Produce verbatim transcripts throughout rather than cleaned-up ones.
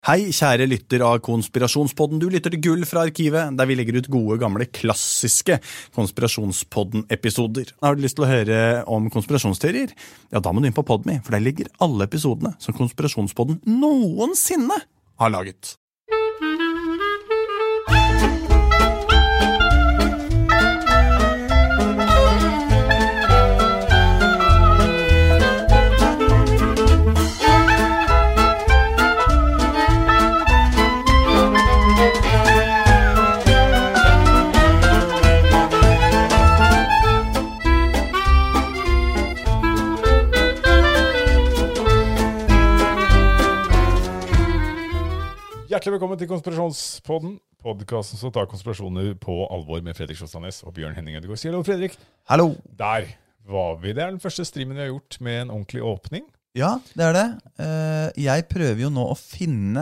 Hei, kjære lytter av Konspirasjonspodden. Du lytter til Gull fra arkivet, der vi legger ut gode, gamle, klassiske Konspirasjonspodden-episoder. Har du lyst til å høre om konspirasjonsteorier? Ja, da må du inn på Podme, for der ligger alle episodene som Konspirasjonspodden noensinne har laget. Hjertelig velkommen til Konspirasjonspodden, podcasten som tar konspirasjoner på alvor med Fredrik Sjåstadnes og Bjørn Henning Ødegaard. Sier hallo, Fredrik. Hallo. Der var vi. Det er den første streamen vi har gjort med en ordentlig åpning. Ja, det er det. Jeg prøver jo nå å finne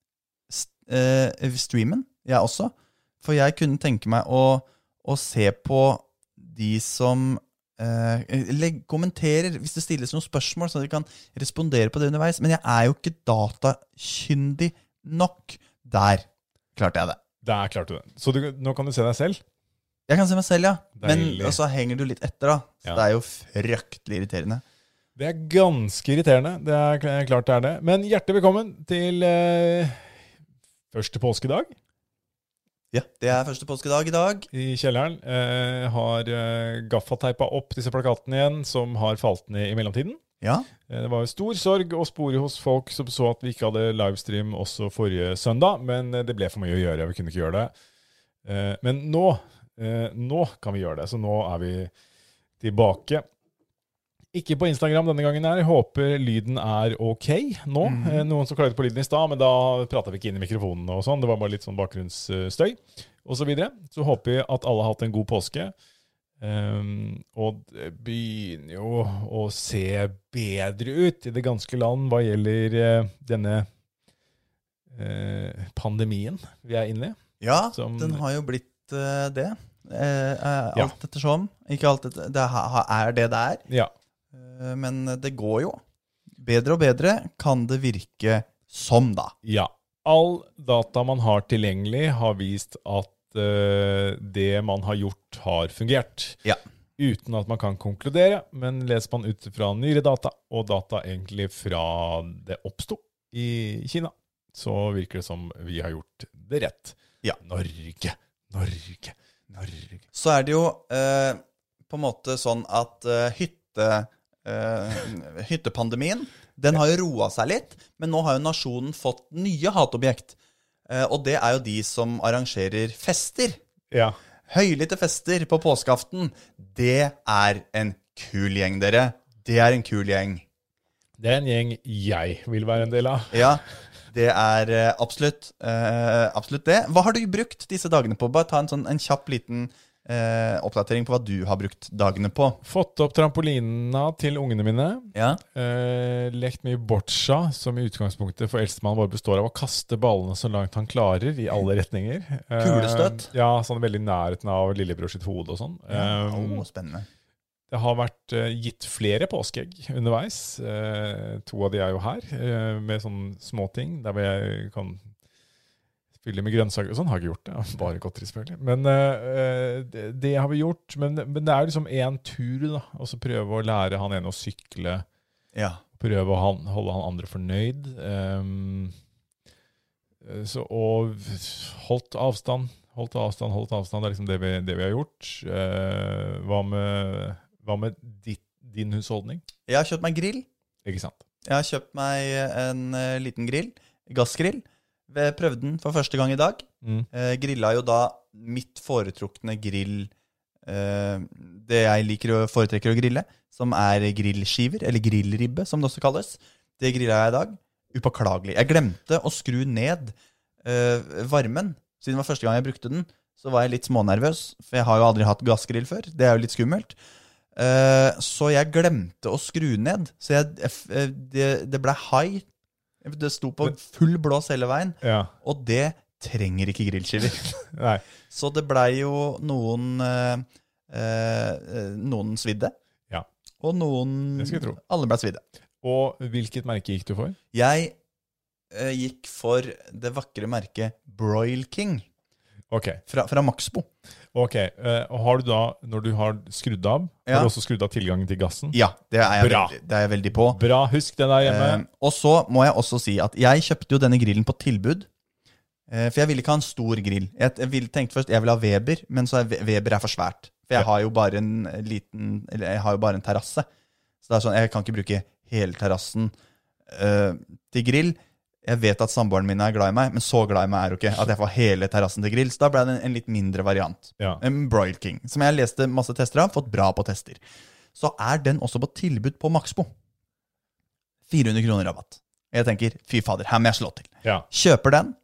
streamen, jeg også. For jeg kunne tenke meg å, å se på de som legg, kommenterer, hvis det stilles noen spørsmål, så de kan respondere på det underveis. Men jeg er jo ikke datakyndig nok. Der klarte jeg det. Der klarte du det. Så du, nå kan du se deg selv? Jeg kan se meg selv, ja. Deilig. Men så henger du litt etter da. Så ja. Det er jo fryktelig irriterende. Det er ganske irriterende. Det er klart det er det. Men hjertelig velkommen til eh, første påskedag. Ja, det er første påskedag i dag. I kjelleren eh, har eh, gaffateipet opp disse plakatene igjen, som har falt ned i mellomtiden. Ja. Det var stor sorg og spore hos folk som så at vi ikke hadde livestream også forrige søndag, men det ble for mye å gjøre, vi kunne ikke gjøre det. Men nå, nå kan vi gjøre det, så nå er vi tilbake. Ikke på Instagram denne gangen her, jeg håper lyden er ok nå. Mm. Noen som klagde på lyden i sted, men da pratet vi ikke inn i mikrofonen og sånn, det var bare litt sånn bakgrunnsstøy og så videre. Så håper vi at alle har hatt en god påske. Um, og det begynner jo å se bedre ut i det ganske land hva gjelder uh, denne uh, pandemien vi er inne i. Ja, som, den har jo blitt uh, det. Uh, uh, alt ja. ettersom. Ikke alt etter, det er det det er. Ja. Uh, men det går jo. Bedre og bedre kan det virke som da. Ja. All data man har tilgjengelig har vist at det man har gjort har fungert. Ja. Uten at man kan konkludere, men leser man ut fra nyere data, og data egentlig fra det oppstod i Kina, så virker det som vi har gjort det rett. Ja. Norge, Norge, Norge. Så er det jo eh, på en måte sånn at eh, hytte, eh, hyttepandemien, den har jo roet seg litt, men nå har jo nasjonen fått nye hatobjekt. Uh, og det er jo de som arrangerer fester. Ja. Høylytte fester på påskeaften. Det er en kul gjeng, dere. Det er en kul gjeng. Det er en gjeng jeg vil være en del av. Ja, det er uh, absolutt, uh, absolutt det. Hva har du brukt disse dagene på? Bare ta en, sånn, en kjapp liten uh, oppdatering på hva du har brukt dagene på. Fått opp trampolina til ungene mine. Ja. Uh, lekt mye boccia, som i utgangspunktet for eldstemann bare består av å kaste ballene så langt han klarer i alle retninger. Uh, Kulestøtt? Ja, sånn veldig nærheten av lillebror sitt hode og sånn. Ja, um, oh, spennende. Det har vært uh, gitt flere påskeegg underveis. Uh, to av de er jo her, uh, med sånne små ting, der hvor jeg kan fylle med grønnsaker og sånn. Har ikke gjort det, bare godteri selvfølgelig. Men uh, det, det har vi gjort, men, men det er liksom en tur da, og så prøve å lære han ene å sykle, ja. Prøve å han, holde han andre fornøyd. Um, så, og holdt avstand, holdt avstand, holdt avstand, det er liksom det vi, det vi har gjort. Uh, hva med, hva med ditt, din husholdning? Jeg har kjøpt meg grill. Ikke sant? Jeg har kjøpt meg en uh, liten grill, gassgrill. Vi prøvde den for første gang i dag. Mm. Uh, grilla jo da mitt foretrukne grill, uh, det jeg liker å foretrekker å grille, som er grillskiver, eller grillribbe, som det også kalles. Det grillet jeg i dag. Upåklagelig. Jeg glemte å skru ned uh, varmen. Siden det var første gang jeg brukte den, så var jeg litt smånervøs, for jeg har jo aldri hatt gassgrill før. Det er jo litt skummelt. Uh, så jeg glemte å skru ned. Så jeg, det, det ble high. Det sto på full blås hele veien. Ja. Og det trenger ikke grillskiver. Nei. Så det ble jo noen, uh, uh, noen svidde. Og noen, alle ble svidde. Og hvilket merke gikk du for? Jeg uh, gikk for det vakre merket Broil King. Ok. Fra, fra Maxbo. Ok, uh, og har du da, når du har skrudd av, Ja. har du også skrudd av tilgangen til gassen? Ja, det er jeg, Bra. veldig, det er jeg veldig på. Bra, husk den der hjemme. Uh, og så må jeg også si at jeg kjøpte jo denne grillen på tilbud. Uh, for jeg ville ikke ha en stor grill. Jeg, jeg ville, tenkte først jeg ville ha Weber, men så er Weber er for svært. For jeg Ja. har jo bare en liten, eller jeg har jo bare en terrasse. Så det er sånn, jeg kan ikke bruke hele terrassen uh, til grill. Jeg vet at samboeren min er glad i meg, men så glad i meg er jo ikke at jeg får hele terrassen til grill. Så da ble det en, en litt mindre variant. Ja. En Broil King, som jeg leste masse tester av, fått bra på tester. Så er den også på tilbud på Maxbo. fire hundre kroner rabatt. Jeg tenker, fy fader, her må jeg slå til. Ja. Kjøper den,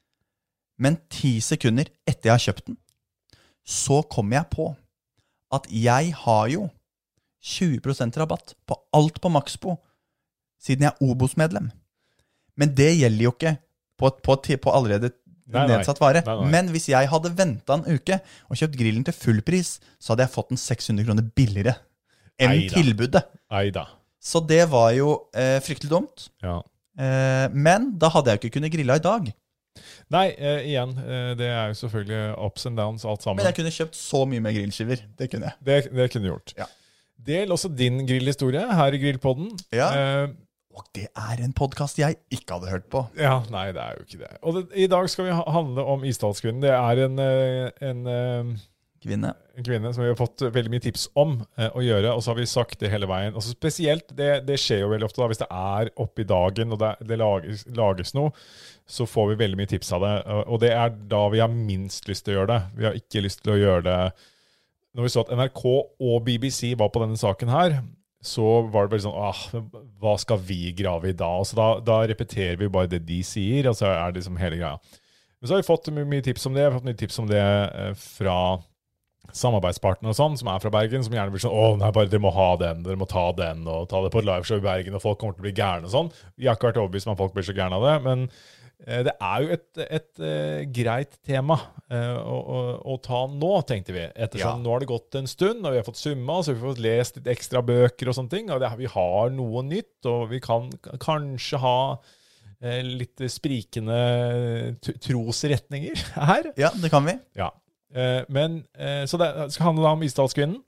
men ti sekunder etter jeg har kjøpt den, så kommer jeg på at jeg har jo tjue prosent rabatt på alt på Maxbo, siden jeg er Obos-medlem. Men det gjelder jo ikke på, på, på allerede Nei, nei. nedsatt vare. Nei, nei. Men hvis jeg hadde ventet en uke og kjøpt grillen til full pris, så hadde jeg fått den seks hundre kroner billigere enn Eida. tilbudet. Eida. Så det var jo eh, fryktelig dumt. Ja. Eh, men da hadde jeg ikke kunnet grille i dag. Nei, eh, igjen, eh, det er jo selvfølgelig ups and downs alt sammen. Men jeg kunne kjøpt så mye med grillskiver. Det kunne jeg. Det, det kunne du gjort. Ja. Del også din grillhistorie her i Grillpodden. Ja. Eh, Og det er en podcast jeg ikke hadde hørt på. ja, nei, det er jo ikke det. Og det, i dag skal vi ha- handle om Isdalskvinnen. Det er en, eh, en, eh, Kvinne. en kvinne som vi har fått veldig mye tips om eh, å gjøre, og så har vi sagt det hele veien. Altså spesielt, det, det skjer jo veldig ofte da, hvis det er oppe i dagen, og det, det lages, lages noe, så får vi veldig mye tips av det. Og og det er da vi har minst lyst til å gjøre det. Vi har ikke lyst til å gjøre det. Når vi så at N R K og B B C var på denne saken her, så var det bare sånn, ah, hva skal vi grave i da? Så da, da repeterer vi bare det de sier, og så er det liksom hele greia. Men så har vi fått my mye tips om det. Vi har fått mye tips om det eh, fra samarbeidspartnere og sånn, som er fra Bergen, som gjerne blir sånn, åh, nei, bare dere må ha den, dere må ta den, og ta det på et liveshow i Bergen, og folk kommer til å bli gærne og sånn. Vi har ikke vært overbevist om at folk blir så gærne av det, men eh, det er jo et, et eh, greit tema eh, å, å, å ta nå, tenkte vi. Ettersom Ja. nå har det gått en stund, og vi har fått summa, så vi har fått lest litt ekstra bøker og sånne ting, og det, vi har noe nytt, og vi kan k- kanskje ha eh, litt sprikende t- trosretninger her. Ja, det kan vi. Ja. Eh, men, eh, så det skal handle da om Isdalskvinnen.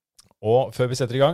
Og før vi setter i gang,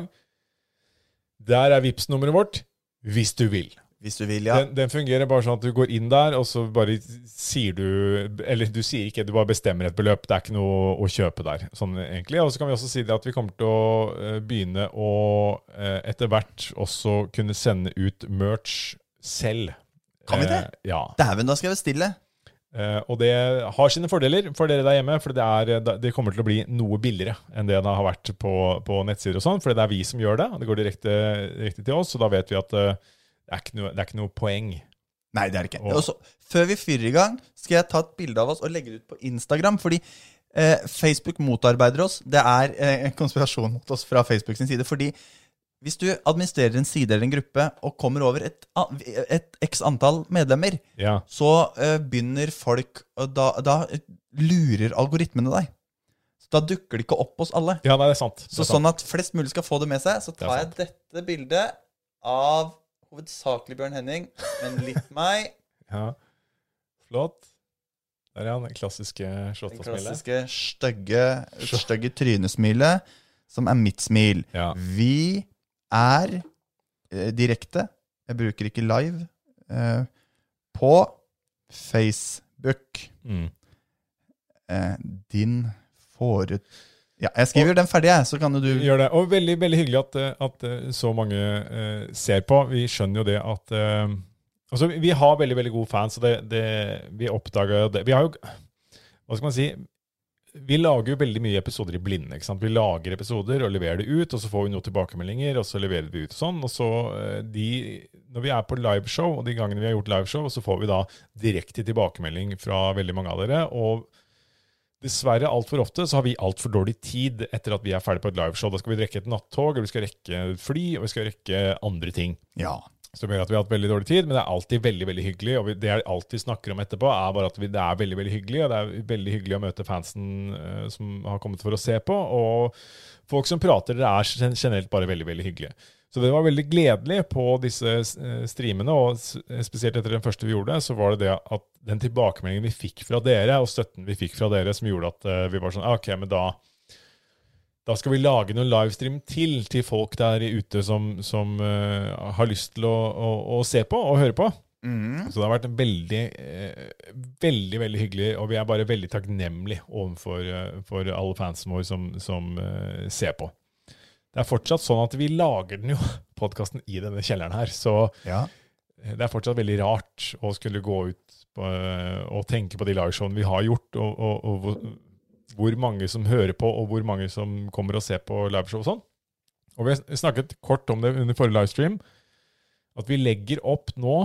der er Vipps-nummeret vårt, hvis du vil. Hvis du vil, ja. Den, den fungerer bare sånn at du går inn der, og så bare sier du, eller du sier ikke, du bare bestemmer et beløp, det er ikke noe å kjøpe der, sånn egentlig. Og så kan vi også si det at vi kommer til å eh, begynne å eh, etter hvert også kunne sende ut merch selv. Kan vi det? Eh, ja. Dæven, da skal jeg bestille. Eh, og det har sine fordeler for dere der hjemme, for det, er, det kommer til å bli noe billigere enn det det har vært på, på nettsider og sånn, for det er vi som gjør det, og det går direkte, direkte til oss, så da vet vi at eh, det, er ikke noe, det er ikke noe poeng. Nei, det er det ikke. Og- Og så, før vi fyrer i gang, skal jeg ta et bilde av oss og legge det ut på Instagram, fordi eh, Facebook motarbeider oss. Det er eh, en konspirasjon mot oss fra Facebook sin side, fordi hvis du administrerer en side eller en gruppe og kommer over et, a- et x antall medlemmer, Ja. så eh, begynner folk, og da, da lurer algoritmene deg. Så da dukker det ikke opp hos alle. Ja, nei, det er sant. Det Så er sant. sånn at flest mulig skal få det med seg, så Det er tar jeg sant. dette bildet av hovedsakelig Bjørn Henning, men litt meg. Ja. Flott. Der er han, det klassiske Den slåttasmilet. klassiske stygge, stygge trynesmilet, som er mitt smil. Ja. Vi er eh, direkte, jeg bruker ikke live, eh, på Facebook. Mm. Eh, din fore... Ja, jeg skriver den ferdig, jeg, så kan jo du... Gjør det. Og veldig, veldig hyggelig at, eh, at eh, så mange eh, ser på. Vi skjønner jo det at eh, altså, vi har veldig, veldig gode fans, og det, det, vi oppdager det. Vi har jo, hva skal man si, vi lager jo veldig mye episoder i blinde, ikke sant? Vi lager episoder og leverer det ut, og så får vi noen tilbakemeldinger, og så leverer vi ut sånn, og så eh, de, når vi er på liveshow, og de gangene vi har gjort liveshow, så får vi da direkte tilbakemelding fra veldig mange av dere, og dessverre alt for ofte så har vi alt for dårlig tid etter at vi er ferdig på et liveshow. Da skal vi rekke et nattog, eller vi skal rekke et fly, og vi skal rekke andre ting. Ja. Så det gjør at vi har hatt veldig dårlig tid, men det er alltid veldig, veldig hyggelig, og vi, det er alt vi snakker om etterpå, er bare at vi, det er veldig, veldig hyggelig, og det er veldig hyggelig å møte fansen eh, som har kommet for å se på, og folk som prater, det er gen- generelt bare veldig, veldig hyggelig. Så det var veldig gledelig på disse streamene, og spesielt etter den første vi gjorde, så var det det at den tilbakemeldingen vi fikk fra dere, og støtten vi fikk fra dere, som gjorde at vi var sånn, ok, men da, da skal vi lage noen livestream til, til folk der ute som, som uh, har lyst til å, å, å se på og høre på. Mm. Så det har vært veldig, eh, veldig, veldig hyggelig, og vi er bare veldig takknemlige overfor uh, for alle fansen våre som, som uh, ser på. Det er fortsatt sånn at vi lager den jo, podcasten i denne kjelleren her, så ja. Det er fortsatt veldig rart å skulle gå ut på, og tenke på de liveshowene vi har gjort, og, og, og hvor, hvor mange som hører på, og hvor mange som kommer og ser på liveshow og sånn. Og vi har snakket kort om det under forrige livestream, at vi legger opp nå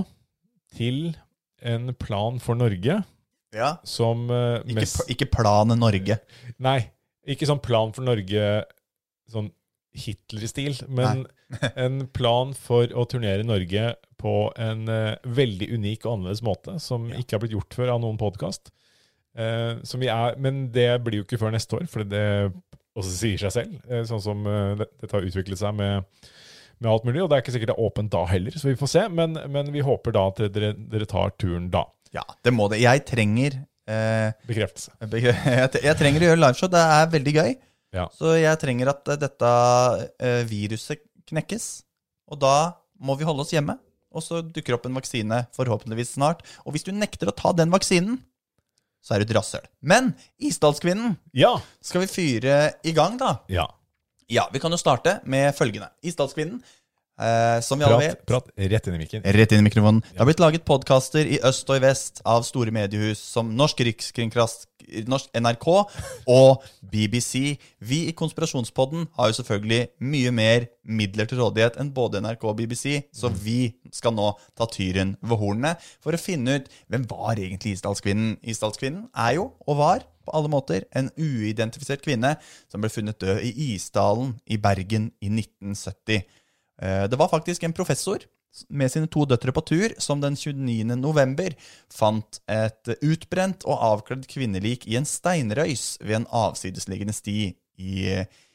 til en plan for Norge, ja. Som uh, mest... Ikke, ikke planen Norge. Nei, ikke sånn plan for Norge, sånn Hitler-stil, men en plan for å turnere Norge på en uh, veldig unik og annerledes måte, som ja. Ikke har blitt gjort før av noen podcast. Uh, som vi er, men det blir jo ikke før neste år, for det også sier seg selv, uh, sånn som uh, dette har utviklet seg med, med alt mulig, og det er ikke sikkert det er åpent da heller, så vi får se, men, men vi håper da at dere, dere tar turen da. Ja, det må det. Jeg trenger... Uh, Bekreftelse. Bekre- jeg, jeg trenger å gjøre liveshow, det er veldig gøy. Ja. Så jeg trenger at dette uh, viruset knekkes, og da må vi holde oss hjemme, og så dukker opp en vaksine forhåpentligvis snart. Og hvis du nekter å ta den vaksinen, så er du et rasshøl. Men Isdalskvinnen, ja. Skal vi fyre i gang da? Ja. Ja, vi kan jo starte med følgende. Isdalskvinnen, eh, som vi alle prat, vet... Prat rett inn i mikken. Rett inn i mikrofonen. Ja. Det har blitt laget podcaster i øst og i vest av store mediehus som Norsk Rikskringkast, Norsk N R K og B B C. Vi i Konspirasjonspodden har jo selvfølgelig mye mer midler til rådighet enn både N R K og B B C, så mm. vi skal nå ta tyren ved hornene for å finne ut hvem var egentlig Isdalskvinnen. Isdalskvinnen er jo, og var, på alle måter, en uidentifisert kvinne som ble funnet død i Isdalen i Bergen i nitten sytti. Det var faktisk en professor med sine to døtre på tur, som den tjueniende november fant et utbrent og avkledd kvinnelik i en steinrøys ved en avsidesliggende sti i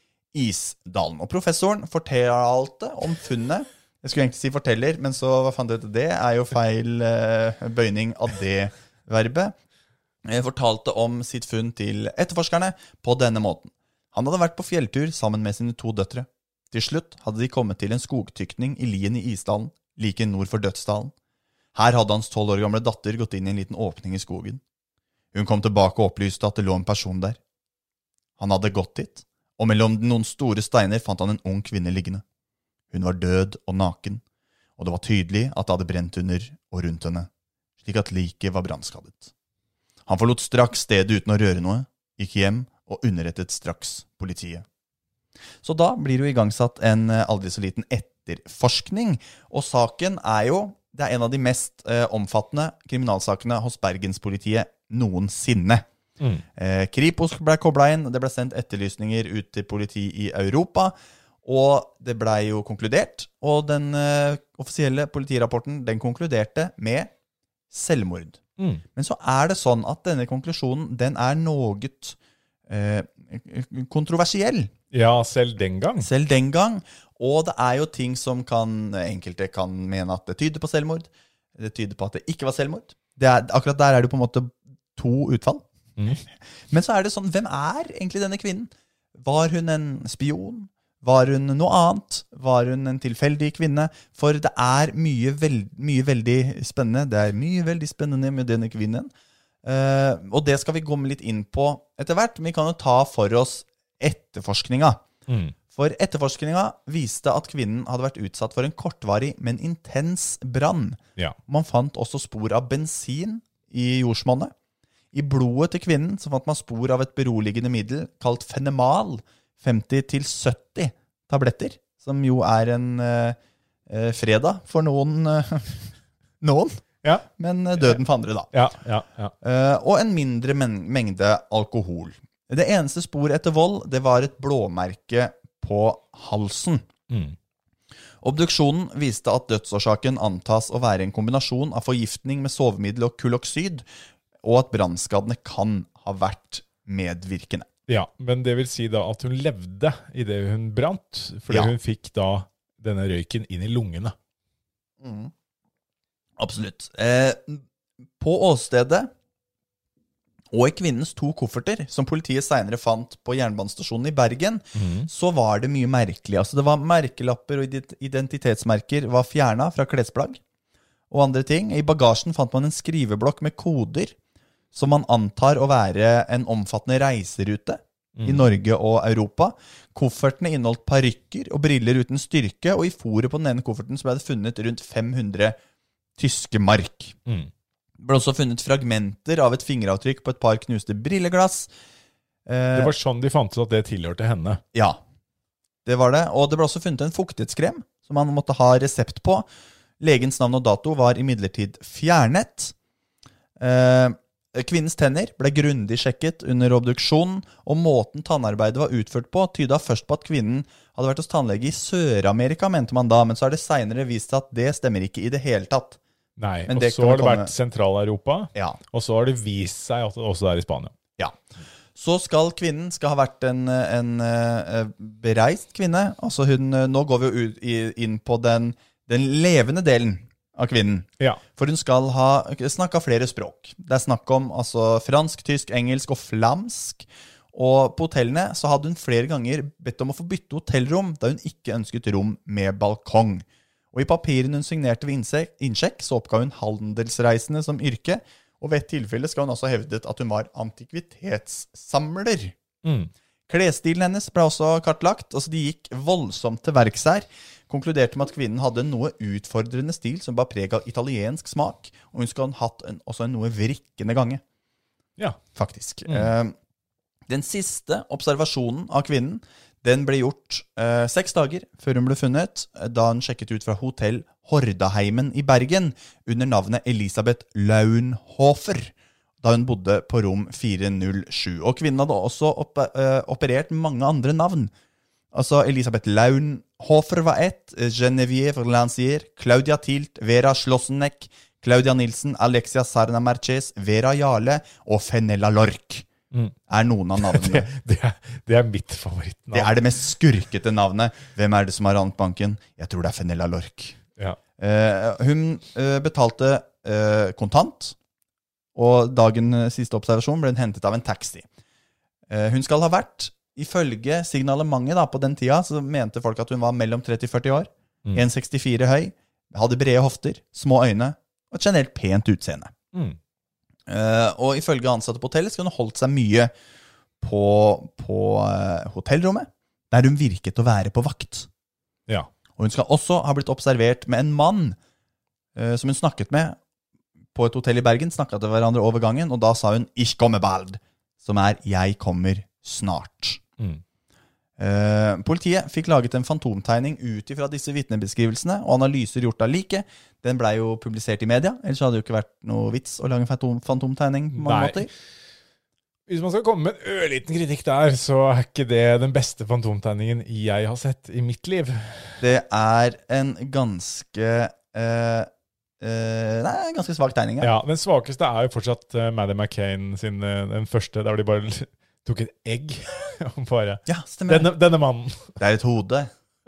Isdalen. Og professoren fortalte om funnet. Jeg skulle egentlig si forteller, men så fant jeg ut at det er jo feil uh, bøyning av det verbet. Jeg fortalte om sitt funn til etterforskerne på denne måten. Han hadde vært på fjelltur sammen med sine to døtre. Til slutt hadde de kommet til en skogtykning i lien i Isdalen, like nord for Dødsdalen. Her hadde hans tolv år gamle datter gått inn i en liten åpning i skogen. Hun kom tilbake og opplyste at det lå en person der. Han hadde gått dit, og mellom noen store steiner fant han en ung kvinne liggende. Hun var død og naken, og det var tydelig at det hadde brent under og rundt henne, slik at liket var brannskadet. Han forlot straks stedet uten å røre noe, gikk hjem og underrettet straks politiet. Så da blir jo igangsatt en aldri så liten etterforskning, og saken er jo, det er en av de mest eh, omfattende kriminalsakene hos Bergenspolitiet noensinne. Mm. Eh, Kripos ble koblet inn, det ble sendt etterlysninger ut til politi i Europa, og det ble jo konkludert, og den eh, offisielle politirapporten, den konkluderte med selvmord. Mm. Men så er det sånn at denne konklusjonen, den er noe eh, kontroversiell. Ja, selv den gang. Selv den gang, og det er jo ting som kan, enkelte kan mene at det tyder på selvmord, det tyder på at det ikke var selvmord. Det er, akkurat der er det på en måte to utfall. Mm. Men så er det sånn, hvem er egentlig denne kvinnen? Var hun en spion? Var hun noe annet? Var hun en tilfeldig kvinne? For det er mye, veld, mye veldig spennende. Det er mye veldig spennende med denne kvinnen. Uh, og det skal vi gå litt inn på etter hvert, men vi kan jo ta for oss etterforskninga. Mm. For etterforskninga viste at kvinnen hadde vært utsatt for en kortvarig, men intens brann. Ja. Man fant også spor av bensin i jordsmonnet. I blodet til kvinnen så fant man spor av et beroligende middel kalt Fenemal, femti til sytti tabletter, som jo er en uh, fredag for noen, uh, noen. Ja. Men døden for andre da. Ja, ja, ja. Uh, og en mindre men- mengde alkohol. Det eneste spor etter vold, det var et blåmerke på halsen. Mm. Obduksjonen viste at dødsårsaken antas å være en kombinasjon av forgiftning med sovemiddel og kuloksid, og at brannskadene kan ha vært medvirkende. Ja, men det vil si da at hun levde i det hun brant, fordi ja. Hun fikk da denne røyken inn i lungene. Mm. Absolutt. Eh, på åstedet og i kvinnens to kofferter, som politiet senere fant på jernbanestasjonen i Bergen, mm. så var det mye merkelig. Altså, det var merkelapper og identitetsmerker var fjernet fra klesplagg og andre ting. I bagasjen fant man en skriveblokk med koder som man antar å være en omfattende reiserute mm. i Norge og Europa. Koffertene inneholdt parykker og briller uten styrke, og i foret på den ene kofferten så ble det funnet rundt fem hundre tyske mark. Mm. Det ble også funnet fragmenter av et fingeravtrykk på et par knuste brilleglass. Det var sånn de fant ut at det tilhørte henne. Ja, det var det. Og det ble også funnet en fuktighetskrem som man måtte ha resept på. Legens navn og dato var imidlertid fjernet. Eh, kvinnens tenner ble grundig sjekket under obduksjonen, og måten tannarbeidet var utført på tyda først på at kvinnen hadde vært hos tannlege i Sør-Amerika, mente man da, men så har det senere vist seg at det stemmer ikke i det hele tatt. Nei, men og så har det komme... vært Sentral-Europa, ja. Og så har det vist seg at det også er i Spania. Ja. Så skal kvinnen skal ha vært en, en, en bereist kvinne. Altså hun, nå går vi jo ut, inn på den Den levende delen av kvinnen. Ja. For hun skal ha snakket flere språk. Det er snakk om altså, fransk, tysk, engelsk og flamsk. Og på hotellene så hadde hun flere ganger bedt om å få bytte hotellrom, da hun ikke ønsket rom med balkong. Og i papirene hun signerte ved innsjekk, så oppgav hun handelsreisende som yrke, og ved et tilfelle skal hun også hevdet at hun var antikvitetssamler. Mm. Klesstilen hennes ble også kartlagt, altså de gikk voldsomt til verks her. Konkluderte med at kvinnen hadde en noe utfordrende stil som var preg av italiensk smak, og hun skal ha hatt en, også en noe vrikkende gange. Ja. Faktisk. Mm. Uh, den siste observasjonen av kvinnen, den ble gjort uh, seks dager før hun ble funnet, da hun sjekket ut fra hotell Hordaheimen i Bergen, under navnet Elisabeth Launhofer, da hun bodde på rom fire null sju. Og kvinnen hadde også op uh, operert mange andre navn. Altså Elisabeth Launhofer var ett, Genevieve Lancier, Claudia Tilt, Vera Schlosseneck, Claudia Nilsen, Alexia Sarna Marches, Vera Jarle og Fenella Lorch. Mm. Er noen av navnene. det, det, er, det er mitt favorittnavn. Det er det mest skurkete navnet. Hvem er det som har rant banken? Jeg tror det er Fenella Lorch. Ja. Uh, hun uh, betalte uh, kontant, og dagen uh, siste observasjon ble hun hentet av en taxi. Uh, hun skal ha vært Ifølge signalementet da, på den tida, så mente folk at hun var mellom tretti til førti år, mm. en komma sekstifire høy, hadde brede hofter, små øyne, og et generelt pent utseende. Mm. Uh, og ifølge ansatte på hotellet skulle hun holdt seg mye på, på uh, hotellrommet, der hun virket å være på vakt. Ja. Og hun skal også ha blitt observert med en mann uh, som hun snakket med på et hotell i Bergen, snakket til hverandre over gangen, og da sa hun «Ich komme bald», som er «jeg kommer snart». Mm. Uh, politiet fikk laget en fantomtegning ut ifra disse vittnebeskrivelsene, og analyser gjort av liket. Den ble jo publisert i media, ellers hadde det jo ikke vært noe vits å lage en fantom fantomtegning på mange Nei. måter. Hvis man skal komme med en ørliten kritikk der, så er ikke det den beste fantomtegningen jeg har sett i mitt liv. Det er en ganske uh, uh, Nei, en ganske svak tegning. Ja, den svakeste er jo fortsatt uh, Maddie McCain sin, uh, den første, der de bare tok et egg og bare, ja, stemmer. Denne, denne mannen. Det er et hode.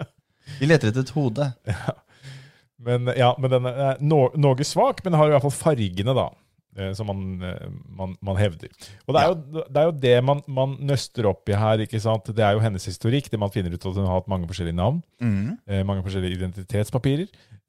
Vi leter etter et hode. Ja. Men, ja, men den er no, noe svak, men har i hvert fall fargene da, som man, man, man hevder. Og det er, ja. jo, det er jo det man, man nøster opp i her, ikke sant? Det er jo hennes historikk, det man finner ut at hun har hatt mange forskjellige navn, mm. eh, mange forskjellige identitetspapirer.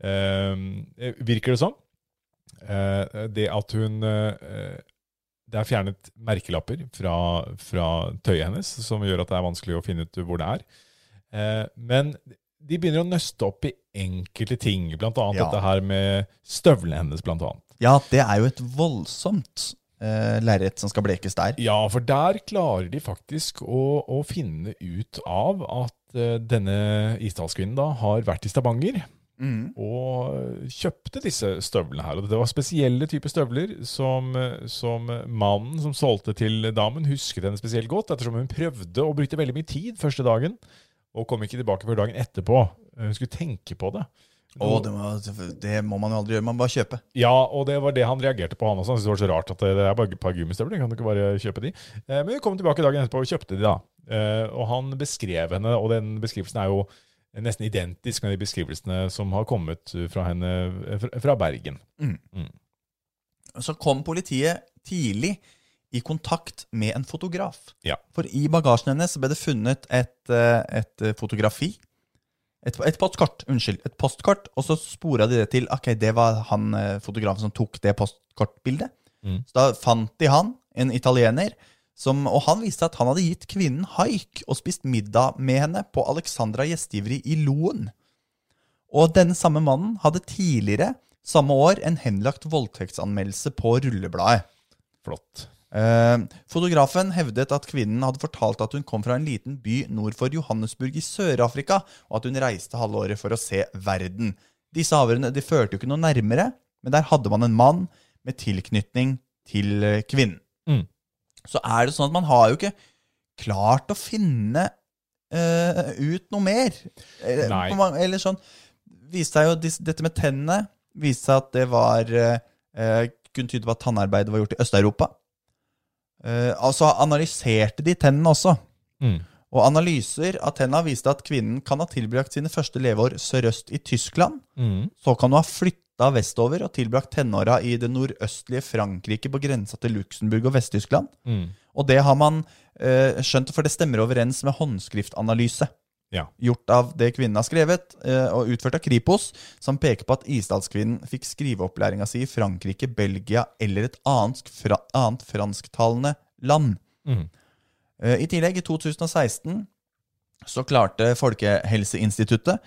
Eh, virker det sånn? Eh, det at hun... Eh, Det er fjernet merkelapper fra, fra tøyet hennes, som gjør at det er vanskelig å finne ut hvor det er. Eh, men de begynner å nøste opp i enkelte ting, blant annet ja. dette her med støvlene hennes, blant annet. Ja, det er jo et voldsomt eh, lerret som skal blekes der. Ja, for der klarer de faktisk å, å finne ut av at eh, denne isdalskvinnen da har vært i Stavanger, Mm. og kjøpte disse støvlene her. Og det var spesielle typer støvler som, som mannen som solgte til damen husket henne spesielt godt, ettersom hun prøvde og brukte veldig mye tid første dagen, og kom ikke tilbake før dagen etterpå. Hun skulle tenke på det. Åh, det, må, det må man jo aldri gjøre, man bare kjøpe. Ja, og det var det han reagerte på, han også. Han syntes det var så rart at det er bare et par gummistøvler, kan du ikke bare kjøpe de? Men hun kom tilbake dagen etterpå og kjøpte de da. Og han beskrev henne, og den beskrivelsen er jo nesten identisk med de beskrivelsene som har kommet fra henne fra Bergen. Mm. Mm. Så kom politiet tidlig i kontakt med en fotograf. Ja. For i bagasjen hennes ble det funnet et, et fotografi, et, et postkort, unnskyld, et postkort, og så sporet de det til, ok, det var han fotografen som tok det postkortbildet. Mm. Så da fant de han, en italiener, som, og han viste at han hadde gitt kvinnen haik og spist middag med henne på Alexandra Gjestgiveri i Loen. Og denne samme mannen hadde tidligere, samme år, en henlagt voldtektsanmeldelse på rullebladet. Flott. Eh, fotografen hevdet at kvinnen hadde fortalt at hun kom fra en liten by nord for Johannesburg i Sør-Afrika, og at hun reiste halve året for å se verden. Disse avhørene, de førte jo ikke noe nærmere, men der hadde man en mann med tilknytning til kvinnen. Mm. Så er det sånn at man har jo ikke klart å finne uh, ut noe mer. Nei. Eller sånn, viste seg jo dette med tennene, viste seg at det var, uh, kunne tyde på at tannarbeidet var gjort i Øst-Europa. Uh, altså analyserte de tennene også. Mm. Og analyser av tennene viste at kvinnen kan ha tilbrakt sine første leveår sørøst i Tyskland. Mm. Så kan hun ha flyttet vestover og tilbrakt tenåra i det nordøstlige Frankrike på grensa til Luxemburg og Vest-Tyskland. Mm. Og det har man uh, skjønt, for det stemmer overens med håndskriftanalyse. Ja. Gjort av det kvinnen har skrevet, uh, og utført av Kripos, som peker på at Isdalskvinnen fikk skriveopplæringa si i Frankrike, Belgia eller et annet, fra, annet fransktalende land. Mm. Uh, I tillegg, i to tusen og seksten, så klarte Folkehelseinstituttet,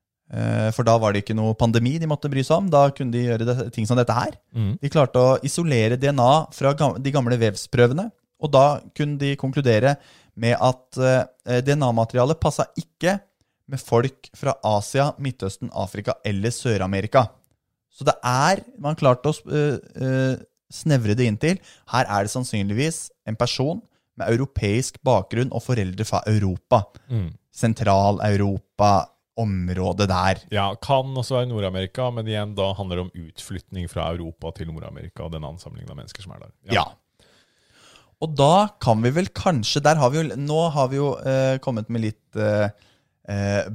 for da var det ikke noe pandemi de måtte bry seg om. Da kunne de gjøre det, ting som dette her. Mm. De klarte å isolere D N A fra de gamle vevsprøvene, og da kunne de konkludere med at D N A-materialet passet ikke med folk fra Asia, Midtøsten, Afrika eller Sør-Amerika. Så det er, man klarte å uh, uh, snevre det inn til, her er det sannsynligvis en person med europeisk bakgrunn og foreldre fra Europa. Mm. Sentral-Europa, området der. Ja, kan også være Nord-Amerika, men igjen da handler det om utflytning fra Europa til Nord-Amerika og den ansamlingen av mennesker som er der. Ja. ja. Og da kan vi vel kanskje, der har vi jo, nå har vi jo eh, kommet med litt eh,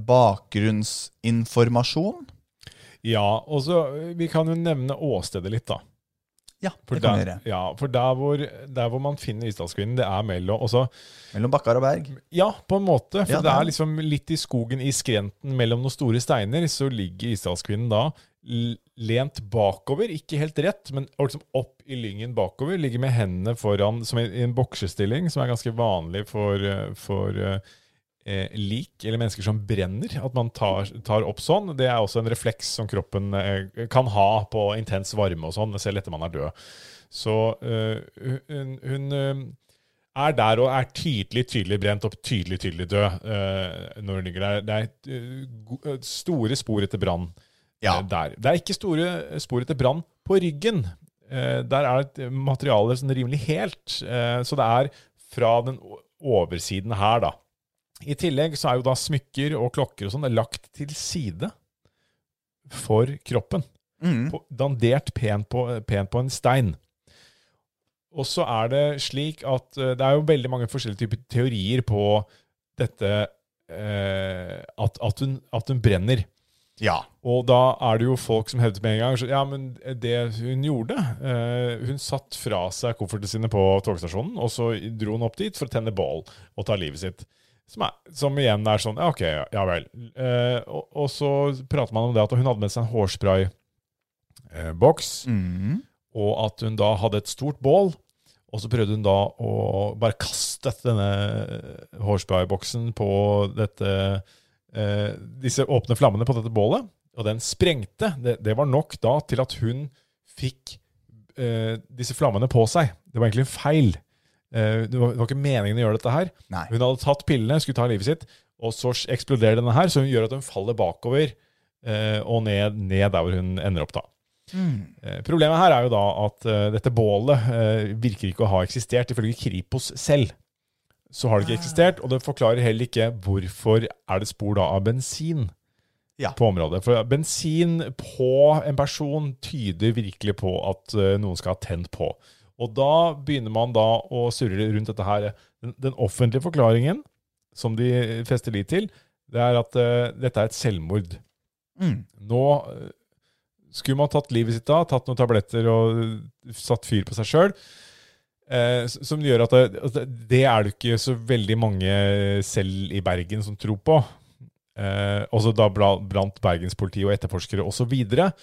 bakgrunnsinformasjon. Ja, og så vi kan jo nevne åstedet litt da. Ja, for det kan der, vi gjøre. Ja, for der hvor, der hvor man finner Isdalskvinnen, det er mellom, også, mellom bakkar og berg. Ja, på en måte, for ja, det er liksom litt i skogen i skrenten mellom noen store steiner, så ligger Isdalskvinnen da lent bakover, ikke helt rett, men liksom opp i lyngen bakover, ligger med hendene foran, som i en boksestilling, som er ganske vanlig for, for eh, lik, eller mennesker som brenner, at man tar, tar opp sånn. Det er også en refleks som kroppen eh, kan ha på intens varme og sånn, selv etter man er død. Så uh, hun, hun uh, er der og er tydelig, tydelig brent opp, tydelig, tydelig død uh, når hun ligger der. Det er uh, store spor etter brann ja. uh, der. Det er ikke store spor etter brann på ryggen. Uh, der er et materiale sånn rimelig helt, uh, så det er fra den oversiden her da. I tillegg så er jo da smykker og klokker og sånn lagt til side for kroppen. Mm. På, dandert pen på, pen på en stein. Og så er det slik at uh, det er jo veldig mange forskjellige typer teorier på dette uh, at, at, hun, at hun brenner. Ja. Og da er det jo folk som hevder med en gang, så, ja, men det hun gjorde, uh, hun satt fra seg koffertene sine på togstasjonen, og så dro hun opp dit for å tenne bål og ta livet sitt. Som, er, som igjen er sånn, ja, ok, ja vel. Uh, og, og så prater man om det at hun hadde med seg en hårspray-boks, uh, mm. og at hun da hadde et stort bål, og så prøvde hun da å bare kaste denne hårsprayboksen på dette, uh, disse åpne flammene på dette bålet, og den sprengte. Det, det var nok da til at hun fikk uh, disse flammene på seg. Det var egentlig en feil. Uh, det, var, det var ikke meningen å gjøre dette her. Nei. Hun hadde tatt pillene, skulle ta livet sitt, og så eksploderer denne her, så hun gjør at hun faller bakover uh, og ned, ned der hvor hun ender opp da. Mm. Uh, problemet her er jo da at uh, dette bålet uh, virker ikke å ha eksistert, ifølge Kripos selv. Så har det ikke eksistert, og det forklarer heller ikke hvorfor er det spor da av bensin ja. på området. For bensin på en person tyder virkelig på at uh, noen skal ha tent på. Og da begynner man da å surre rundt dette her. Den, den offentlige forklaringen, som de fester litt til, det er at uh, dette er et selvmord. Mm. Nå uh, skulle man tatt livet sitt da, tatt noen tabletter og satt fyr på seg selv, uh, som gjør at det, altså, det er det ikke så veldig mange selv i Bergen som tror på. Uh, også da blant Bergenspolitiet og etterforskere og så videre.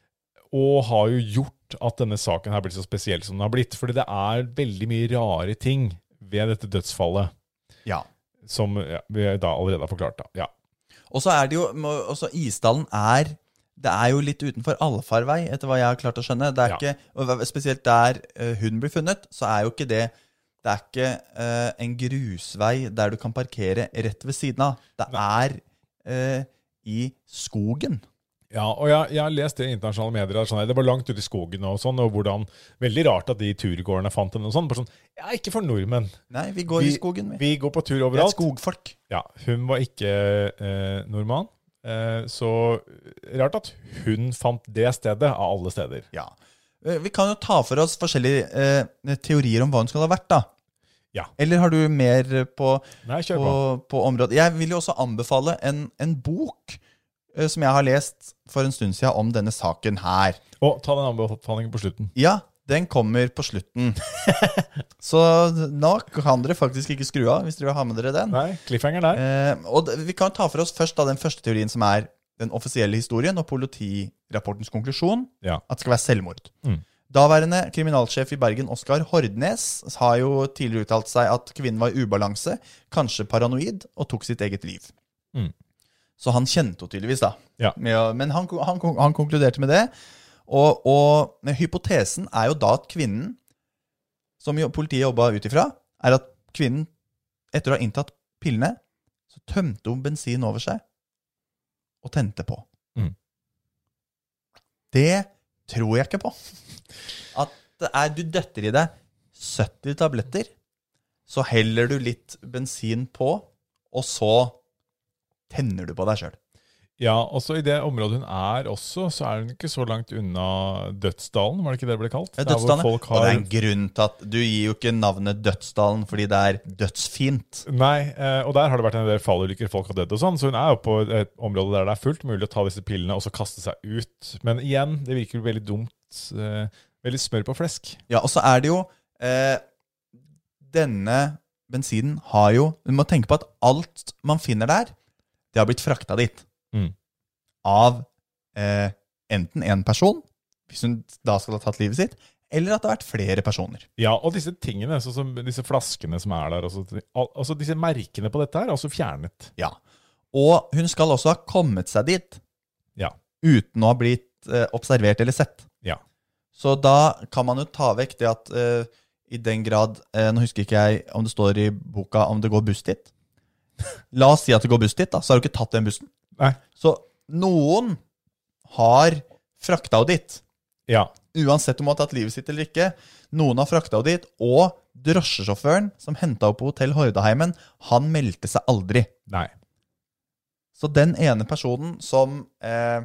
Og har jo gjort at denne saken har blitt så spesiell som den har blitt. Fordi det er veldig mye rare ting ved dette dødsfallet. Ja. Som ja, vi da allerede har forklart. Da. Ja. Og så er det jo, også Isdalen er, det er jo litt utenfor allfarvei, etter hva jeg har klart å skjønne. Det er ja. ikke, og spesielt der uh, hun blir funnet, så er jo ikke det, det er ikke uh, en grusvei der du kan parkere rett ved siden av. Det er uh, i skogen. Ja, og jeg, jeg har lest det i internasjonale medier, sånn, det var langt ut i skogen og sånn, og hvordan, veldig rart at de turgårdene fant den og sånn, bare sånn, ja, ikke for nordmenn. Nei, vi går vi, i skogen. Vi. vi går på tur overalt. Det er skogfolk. Ja, hun var ikke eh, nordmann, eh, så rart at hun fant det stedet av alle steder. Ja, vi kan jo ta for oss forskjellige eh, teorier om hva hun skal ha vært da. Ja. Eller har du mer på, Nei, kjør på, på. på området? Jeg vil jo også anbefale en, en bok som jeg har lest for en stund siden om denne saken her. Og ta den anbefalingen på slutten. Ja, den kommer på slutten. Så nå kan dere faktisk ikke skru av hvis dere vil ha med dere den. Nei, cliffhanger der. Eh, og vi kan ta for oss først da den første teorien som er den offisielle historien og politirapportens konklusjon, ja. at det skal være selvmord. Mm. Daværende kriminalsjef i Bergen, Oskar Hordnes, har jo tidligere uttalt seg at kvinnen var i ubalanse, kanskje paranoid, og tok sitt eget liv. Mm. Så han kjente jo tydeligvis da. Ja. Men han, han, han konkluderte med det. Og, og hypotesen er jo da at kvinnen, som politiet jobbet ut ifra, er at kvinnen, etter å ha inntatt pillene, så tømte hun bensin over seg og tente på. Mm. Det tror jeg ikke på. At det er, du døtter i deg sytti tabletter, så heller du litt bensin på, og så tenner du på deg selv. Ja, også i det området hun er også, så er hun ikke så langt unna Dødsdalen, var det ikke det det ble kalt? Ja, Dødsdalen, har... og det er en grunn til at du gir jo ikke navnet Dødsdalen fordi det er dødsfint. Nei, og der har det vært en del fallulykker, folk har dødd og sånn, så hun er jo på et område der det er fullt mulig å ta disse pillene og så kaste seg ut. Men igjen, det virker veldig dumt, veldig smør på flesk. Ja, og så er det jo, eh, denne bensinen har jo, du må tenke på at alt man finner der, det har blitt frakta dit mm. av eh, enten en person, hvis hun da skal ha tatt livet sitt, eller at det har vært flere personer. Ja, og disse tingene, så som disse flaskene som er der, altså, altså disse merkene på dette her, er også fjernet. Ja, og hun skal også ha kommet seg dit, ja. uten å ha blitt eh, observert eller sett. Ja. Så da kan man jo ta vekk det at eh, i den grad, eh, nå husker ikke jeg om det står i boka om det går buss dit. La oss si at det går buss dit, da, så har du ikke tatt den bussen. Nei. Så noen har frakta henne dit. Ja. Uansett om hun har tatt livet sitt eller ikke. Noen har frakta henne dit, og drosjesjåføren som hentet henne på Hotell Hordaheimen, han meldte seg aldri. Nei. Så den ene personen som eh,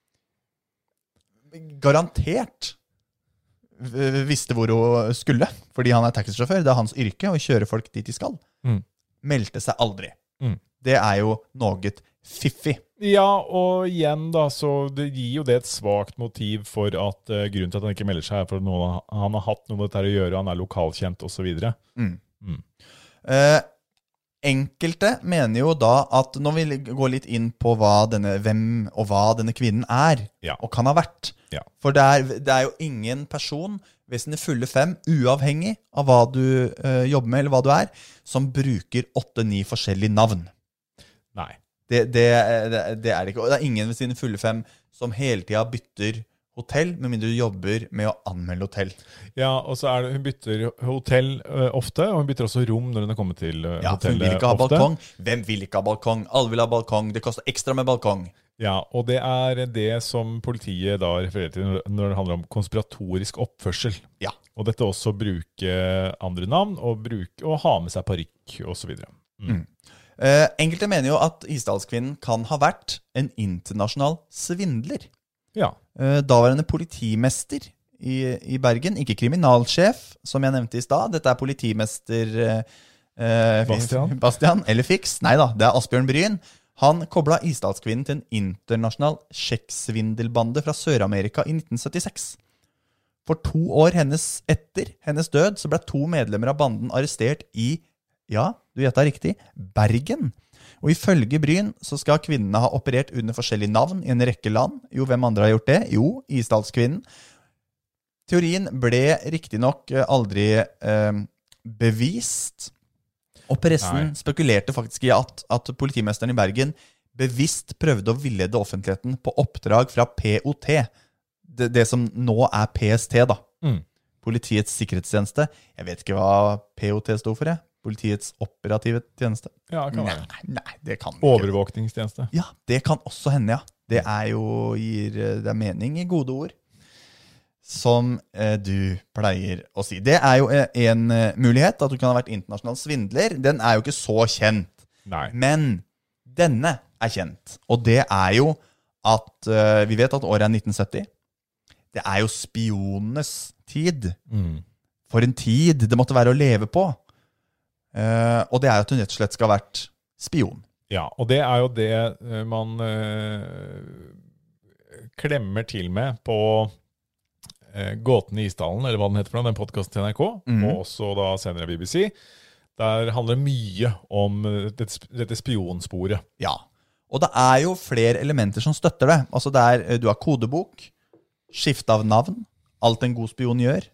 garantert visste hvor hun skulle, fordi han er taxisjåfør, det er hans yrke å kjøre folk dit de skal, mm. meldte seg aldri. Mm. Det er jo noe fiffig. Ja, og igjen da, så det gir jo det et svagt motiv for at uh, grunnen til at han ikke melder seg er for at noen, han har hatt noe med dette å gjøre, han er lokalkjent og så videre. Mm. Mm. Eh, enkelte mener jo da at, når vi går litt inn på hva denne, hvem og hva denne kvinnen er, ja. og kan ha vært, ja. for det er, det er jo ingen person ved sine fulle fem, uavhengig av hva du uh, jobber med eller hva du er, som bruker åtte-ni forskjellige navn. Nei. Det, det, det, det er det ikke. Og det er ingen ved sine fulle fem som hele tiden bytter hotell, med mindre du jobber med å anmelde hotell. Ja, og så er det, hun bytter hotell uh, ofte, og hun bytter også rom når hun har kommet til uh, ja, hotellet ofte. Ja, hun vil ikke ha balkong. Hvem vil ikke ha balkong? Alle vil ha balkong. Det koster ekstra med balkong. Ja, og det er det som politiet da refererer til når det handler om konspiratorisk oppførsel. Ja. Og dette også bruke andre navn, og, bruke, og ha med seg parykk, og så videre. Mm. Mm. Uh, enkelte mener jo at Isdalskvinnen kan ha vært en internasjonal svindler. Ja. Uh, daværende politimester i, i Bergen, ikke kriminalsjef, som jeg nevnte i stad. Dette er politimester uh, Bastian. Bastian, eller Fix. Nei da, det er Asbjørn Bryn. Han koblet Isdalskvinnen til en internasjonal sjeksvindelbande fra Sør-Amerika i nitten syttiseks. For to år hennes etter hennes død så ble to medlemmer av banden arrestert i, ja, du gjettet riktig, Bergen. Og ifølge Bryn så skal kvinnene ha operert under forskjellige navn i en rekke land. Jo, hvem andre har gjort det? Jo, Isdalskvinnen. Teorien ble riktig nok aldri eh, bevist. Og pressen Nei. spekulerte faktisk i at, at politimesteren i Bergen bevisst prøvde å villede offentligheten på oppdrag fra P O T. Det, det som nå er P S T da. Mm. Politiets sikkerhetstjeneste. Jeg vet ikke hva P O T stod for det. Politiets operative tjeneste. Ja, det kan være. Nei, nei, det kan ikke. Overvåkningstjeneste. Ja, det kan også hende, ja. Det er jo, gir, det er mening i gode ord. Som eh, du pleier å si. Det er jo en eh, mulighet, at du kan ha vært internasjonal svindler. Den er jo ikke så kjent. Nei. Men denne er kjent. Og det er jo at eh, vi vet at året er nitten sytti. Det er jo spionenes tid. Mm. For en tid det måtte være å leve på. Uh, og det er at hun rett og slett skal ha vært spion. Ja, og det er jo det uh, man uh, klemmer til med på uh, Gåten i Isdalen, eller hva den heter for den, den podcasten til N R K, mm. og også da senere B B C. Der handler mye om dette, dette spionsporet. Ja, og det er jo flere elementer som støtter det. Altså det er, du har kodebok, skifte av navn, alt en god spion gjør,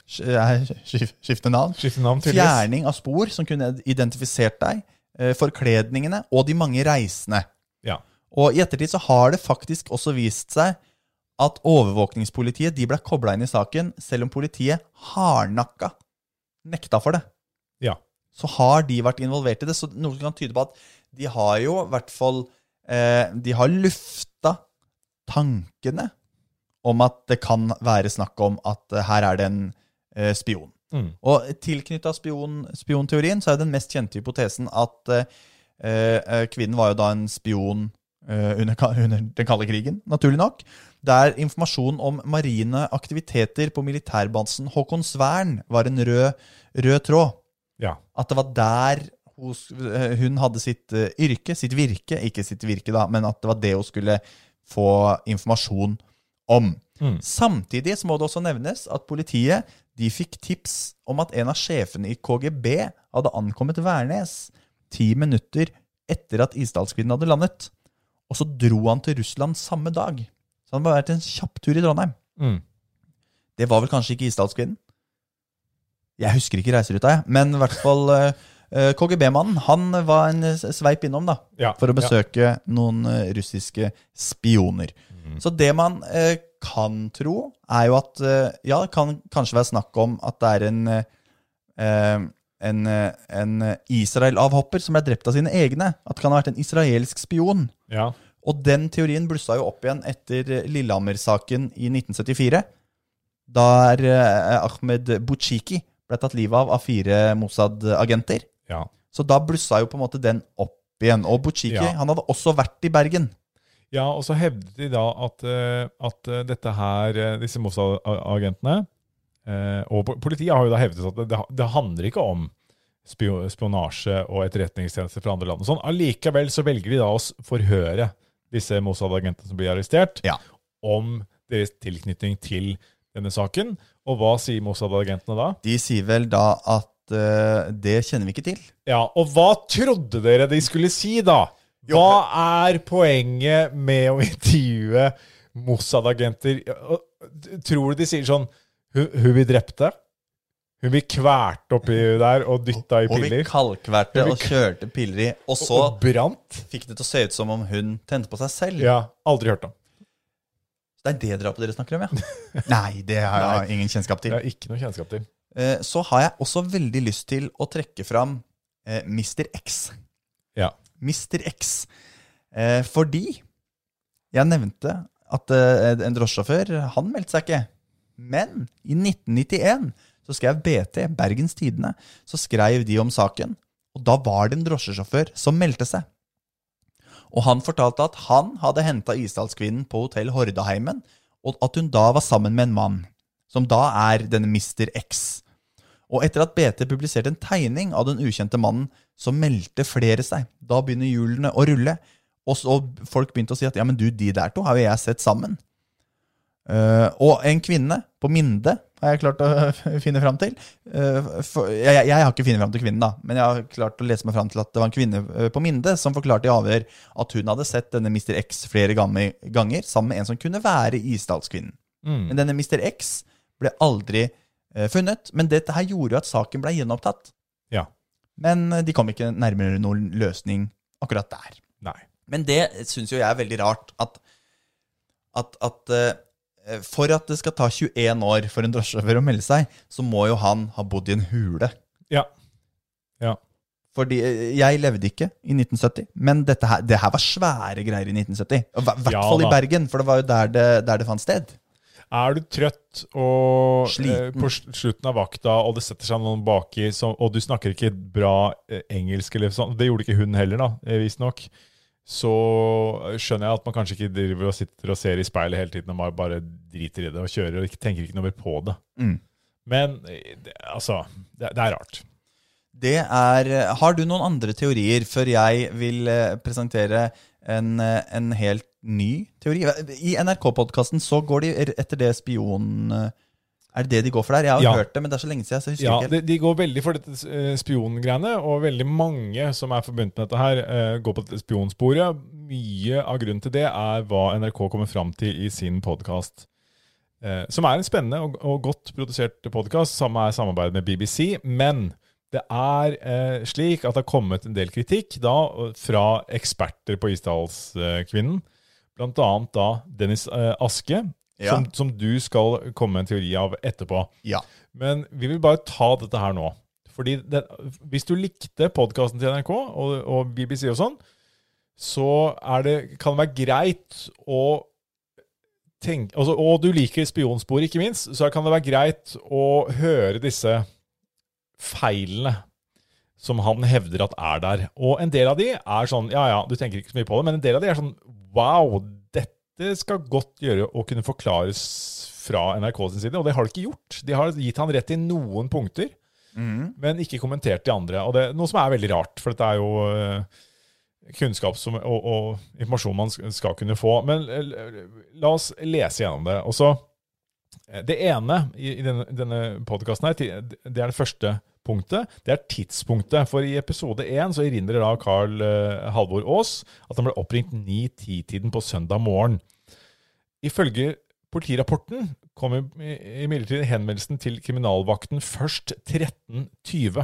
skifte navn, skifte navn fjerning av spor som kunne identifisert deg, forkledningene og de mange reisene. Ja. Og i ettertid så har det faktisk også vist seg at overvåkningspolitiet, de ble koblet inn i saken, selv om politiet hardnakka nekta for det. Ja. Så har de vært involvert i det, så noe som kan tyde på at de har jo i hvert fall, eh, de har lufta tankene om at det kan være snakk om at uh, her er det en uh, spion. Mm. Og tilknyttet spion, spionteorien så er den mest kjente hypotesen at uh, uh, kvinnen var jo da en spion uh, under, under den kalde krigen, naturlig nok, der informasjon om marine aktiviteter på militærbasen Håkonsvern var en rød, rød tråd. Ja. At det var der hos, uh, hun hadde sitt uh, yrke, sitt virke, ikke sitt virke da, men at det var det hun skulle få informasjon om. Mm. Samtidig så må det også nevnes at politiet de fikk tips om at en av sjefene i K G B hadde ankommet Værnes ti minutter etter at Isdalskvinnen hadde landet. Og så dro han til Russland samme dag. Så han bare vært en kjapp tur i Trondheim. Mm. Det var vel kanskje ikke Isdalskvinnen? Jeg husker ikke reiseruta, jeg. Men i hvert fall uh, K G B-mannen, han var en sveip innom da, ja, for å besøke ja. noen uh, russiske spioner. Mm. Så det man uh, kan tro, er jo at uh, ja, det kan kanskje være snakk om at det er en, uh, en, uh, en Israel-avhopper som ble drept av sine egne. At det kan ha vært en israelsk spion. Ja. Og den teorien blusset jo opp igjen etter Lillehammer-saken i nitten syttifire, der uh, Ahmed Bouchiki ble tatt livet av av fire Mossad-agenter. Ja. Så da blusset jo på en måte den opp igjen. Og Bouchiki, ja. han hadde også vært i Bergen. Ja, og så hevdet de da at, at dette her, disse Mossad-agentene, og politiet har jo da hevdet at det, det handler ikke om spionasje og etterretningstjenester fra andre land. Sånn, allikevel så velger de da å forhøre disse Mossad-agentene som blir arrestert, ja. om deres tilknytning til denne saken. Og hva sier Mossad-agentene da? De sier vel da at uh, det kjenner vi ikke til. Ja, og hva trodde dere de skulle si da? Hva er poenget med å intervjue Mossad-agenter? Tror du de sier sånn, hun, hun vi drepte? Hun vi kvært oppi der og dytta i piller? Og vi kalkværte og kjørte piller i, og så og brant. Fikk det til å se ut som om hun tente på seg selv. Ja, aldri hørt om. Så det er det drapet dere snakker om, ja? Nei, det har jeg Nei. ingen kjennskap til. Det er ikke noe kjennskap til. Så har jeg også veldig lyst til å trekke fram mister X. Ja. mister X. Eh, fordi jeg nevnte at eh, en drosjesjåfør, han meldte seg ikke. Men i nitten nittien så skrev B T, Bergens Tidende, så skrev de om saken. Og da var det en drosjesjåfør som meldte seg. Og han fortalte at han hadde hentet Isdalskvinnen på hotell Hordaheimen, og at hun da var sammen med en mann, som da er denne mister X. Og etter at B T publiserte en tegning av den ukjente mannen, så meldte flere seg. Da begynner hjulene å rulle, Og så folk begynte å si at ja, men du, de der to har jo jeg sett sammen. Uh, og en kvinne på Minde har jeg klart å finne frem til. Uh, for, jeg, jeg har ikke funnet frem til kvinnen da, men jeg har klart å lese meg frem til at det var en kvinne på Minde som forklarte i avhør at hun hadde sett denne mister X flere ganger sammen med en som kunne være Isdalskvinnen. Mm. Men denne mister X ble aldri uh, funnet, men dette her gjorde jo at saken ble gjenopptatt. Ja. Men de kom ikke nærmere noen løsning akkurat der. Nei. Men det synes jo jeg er veldig rart, at, at, at uh, for at det skal ta tjueen år for en drosjesjåfør å melde seg, så må jo han ha bodd i en hule. Ja. Ja. Fordi jeg levde ikke i nitten sytti, men dette her, det her var svære greier i nitten sytti. I hvert Ja, fall i da. Bergen, for det var jo der det, der det fant sted. Er du trøtt og eh, Sliten. på sl- slutten av vakta, og det setter seg noen baki, som, og du snakker ikke bra eh, engelsk, eller sånn, det gjorde ikke hun heller da, eh, visst nok, så skjønner jeg at man kanskje ikke driver og sitter og ser i speilet hele tiden, og man bare driter i det og kjører, og ikke, tenker ikke noe mer på det. Mm. Men, eh, det, altså, det, det er rart. Det er, har du noen andre teorier før jeg vil eh, presentere en, eh, en helt ny teori? I N R K-podcasten så går de etter det spion... eh, Er det det de går for der? Jeg har jo Ja. hørt det, men det er så lenge siden, så jeg husker Ja, ikke helt. de, de går veldig for dette eh, spiongreiene, og veldig mange som er forbundet med dette her, eh, går på dette spionsporet. Mye av grunnen til det er hva N R K kommer fram til i sin podcast, eh, som er en spennende og, og godt produsert podcast, samme er samarbeid med B B C, men det er eh, slik at det har kommet en del kritikk da, fra eksperter på Isdalskvinnen, blant annet da Dennis eh, Aske, Ja. Som, som du skal komme med en teori av etterpå. Ja. Men vi vil bare ta dette her nå. Fordi det, hvis du likte podcasten til N R K og, og B B C og sånn, så er det, kan det være greit å tenke, altså, og du liker spionspor ikke minst, så kan det være greit å høre disse feilene som han hevder at er der. Og en del av de er sånn, ja ja, du tenker ikke så mye på det, men en del av de er sånn, wow, dette det skal godt gjøre å kunne forklares fra N R K sin side, og det har de ikke gjort. De har gitt han rett i noen punkter, mm. men ikke kommentert de andre. Og det er noe som er veldig rart, for dette er jo uh, kunnskap som, og, og informasjon man skal kunne få. Men uh, la oss lese gjennom det. Og så, uh, det ene i, i denne, denne podcasten her, det er det første punktet, det er tidspunktet. For i episode én så erindrer da Carl uh, Halvor Aas at han ble oppringt ni-ti-tiden på søndag morgen. Ifølge politirapporten kom imidlertid henvendelsen til kriminalvakten først tretten tyve.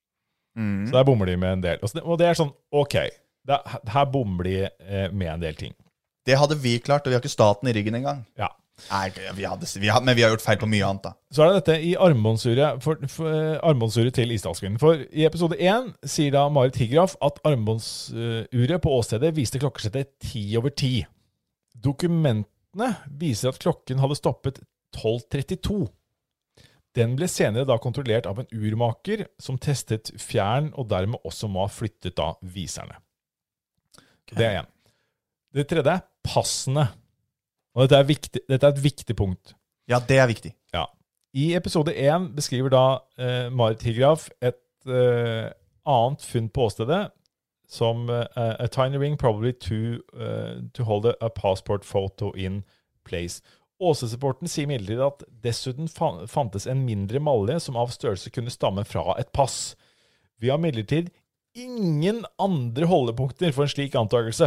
Mm. Så der bommer de med en del. Og det er sånn, ok, det, her bommer de eh, med en del ting. Det hadde vi klart, og vi har ikke staten i ryggen engang. Ja. Nei, vi hadde, vi hadde, men vi har gjort feil på mye annet da. Så er det dette i armbåndsuret, for, for, armbåndsuret til Isdalskvinnen. For i episode én sier da Marit Higraf at armbåndsuret på åstedet viste klokkesettet ti over ti. Dokumentene viser at klokken hadde stoppet tolv trettito. Den ble senere da kontrollert av en urmaker som testet fjern og dermed også må ha flyttet da viserne. Okay. Det er en. Det tredje er passene. Og dette er, viktig, dette er et viktig punkt. Ja, det er viktig. Ja. I episode én beskriver da eh, Marit Higraf et eh, annet funn på åstedet som uh, a tiny ring probably to, uh, to hold a, a passport photo in place. Åsesupporten sier imidlertid at dessuten fantes en mindre malje som av størrelse kunne stamme fra et pass. Vi har imidlertid ingen andre holdepunkter for en slik antakelse.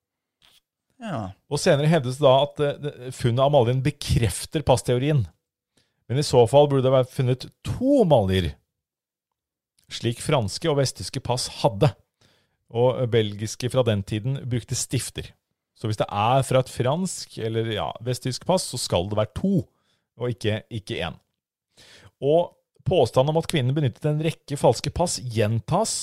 Ja. Og senere hevdes da at uh, funnet av maljen bekrefter passteorien. Men i så fall burde det være funnet to maljer, slik franske og vesttyske pass hadde. Og belgiske fra den tiden brukte stifter. Så hvis det er fra et fransk eller ja, vesttysk pass, så skal det være to, og ikke, ikke en. Og påstanden om at kvinnen benyttet en rekke falske pass gjentas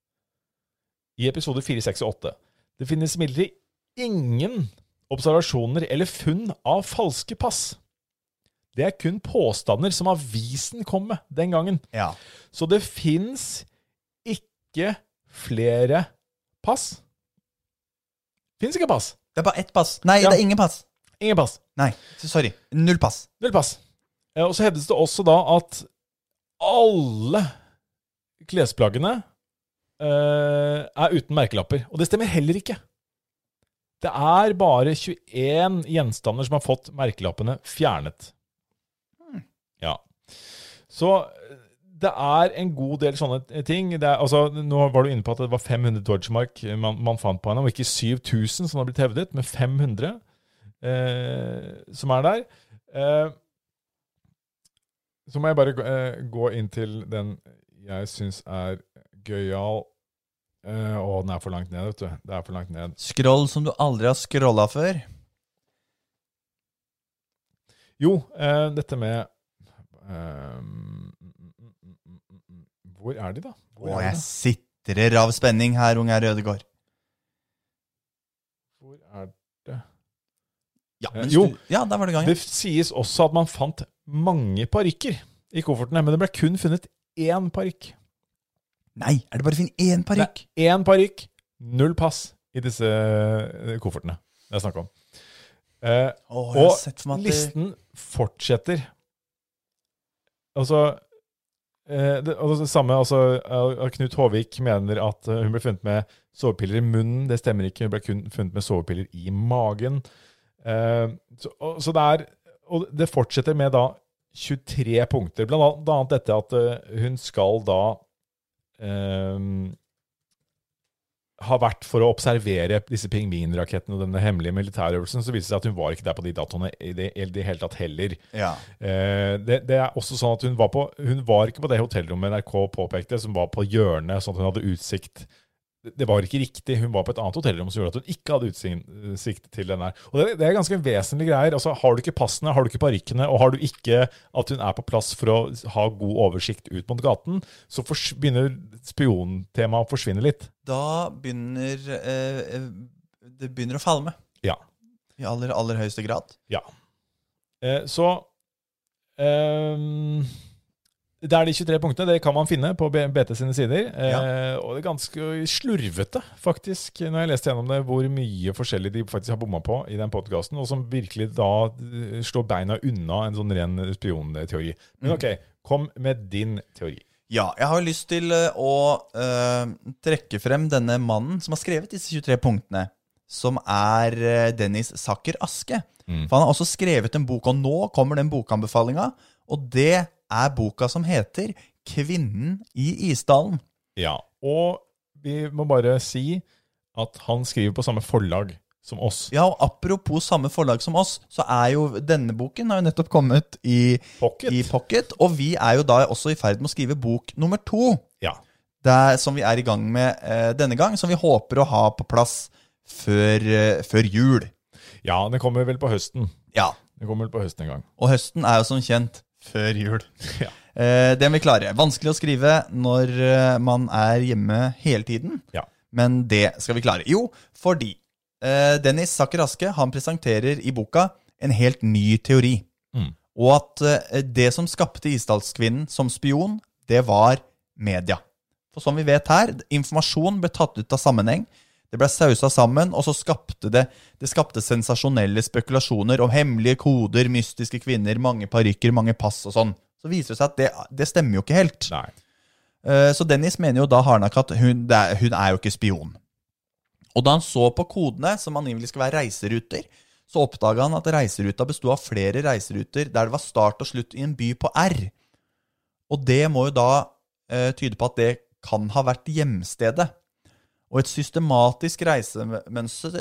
i episode fire, seks og åtte. Det finnes imidlertid ingen observasjoner eller funn av falske pass. Det er kun påstander som avisen kom med den gangen. Ja. Så det finnes ikke flere pass. Finnes ikke pass. Det er bare ett pass. Nei, Ja. det er ingen pass. Ingen pass. Nei, sorry. Null pass. Null pass. Eh, Og så hevdes det også da at alle klesplaggene eh, er uten merkelapper. Og det stemmer heller ikke. Det er bare tjueen gjenstander som har fått merkelappene fjernet. Ja. Så det er en god del sånne ting. Det er, altså, nå var du inne på at det var fem hundre Dodgemark man, man fant på henne, og ikke syv tusen som har blitt hevdet, men fem hundre eh, som er der. Eh, så må jeg bare eh, gå inn til den jeg synes er gøyal. Eh, å, den er for langt ned, vet du. Det er for langt ned. Scroll som du aldri har scrollet før. Jo, eh, dette med eh, hvor er de da? Hvor Å, er de jeg da? sitrer av spenning her, unge Rødegård. Hvor er det? Ja, Eh, men jo. stu- ja, der var det gang. Det sies også at man fant mange parykker i koffertene, men det ble kun funnet én parykk. Nei, er det bare å finne én parykk? Det er én parykk, null pass i disse eh, koffertene det er snakk om. Eh, Åh, jeg har og sett for meg at det... listen fortsetter. Altså, eh, det, og det samme, altså, eh, Knut Håvik mener at eh, hun ble funnet med sovepiller i munnen. Det stemmer ikke, hun ble kun funnet med sovepiller i magen. Eh, så, og, så det er, og det fortsetter med da tjuetre punkter. Blant annet dette at uh, hun skal da um, ha vært for å observere disse pingvinrakettene og denne hemmelige militærøvelsen, så viser det seg at hun var ikke der på de datoene i det, i det hele tatt heller. Ja. Uh, det, det er også sånn at hun var, på, hun var ikke på det hotellrommet N R K påpekte, som var på hjørnet, sånn at hun hadde utsikt. Det var ikke riktig. Hun var på et annet hotellrom som gjorde at hun ikke hadde utsikt til den her. Og det, det er ganske vesentlige greier. Altså, har du ikke passene, har du ikke parykkene, og har du ikke at hun er på plass for å ha god oversikt ut mot gaten, så fors- begynner spiontemaet å forsvinne litt. Da begynner eh, det begynner å falme. Ja. I aller, aller høyeste grad. Ja. Eh, så eh, det er de tjuetre punktene, det kan man finne på B T sine sider, Ja. eh, og det er ganske slurvete faktisk, når jeg leste gjennom det, hvor mye forskjellig de faktisk har bommet på i den podcasten, og som virkelig da eh, slår beina unna en sånn ren spionteori. Men ok, kom med din teori. Ja, jeg har lyst til eh, å eh, trekke frem denne mannen som har skrevet disse tjuetre punktene, som er eh, Dennis Sacker Aske. Mm. For han har også skrevet en bok, og nå kommer den bokanbefalinga, og det er boka som heter Kvinnen i Isdalen. Ja, og vi må bare si at han skriver på samme forlag som oss. Ja, og apropos samme forlag som oss, så er jo denne boken har jo nettopp kommet i Pocket. i Pocket, og vi er jo da også i ferd med å skrive bok nummer to, Ja. der, som vi er i gang med eh, denne gang, som vi håper å ha på plass før, eh, før jul. Ja, den kommer vel på høsten. Ja, Den kommer vel på høsten en gang. og høsten er jo som kjent før jul. Ja. Eh, det må vi klare. Vanskelig å skrive når eh, man er hjemme hele tiden, Ja. men det skal vi klare. Jo, fordi eh, Dennis Sacker Aske, han presenterer i boka en helt ny teori. Mm. Og at eh, det som skapte Isdalskvinnen som spion, det var media. For som vi vet her, informasjon ble tatt ut av sammenheng, det ble sausa sammen, og så skapte det, det skapte sensasjonelle spekulasjoner om hemmelige koder, mystiske kvinner, mange parykker, mange pass og sånn. Så viser det seg at det, det stemmer jo ikke helt. Nei. Eh, Så Dennis mener jo da hardnakket at hun, det er, hun er jo ikke spion. Og da han så på kodene, som angivelig skal være reiseruter, så oppdaget han at reiseruta bestod av flere reiseruter der det var start og slutt i en by på R. Og det må jo da eh, tyde på at det kan ha vært hjemstedet. Og et systematisk reisemønster,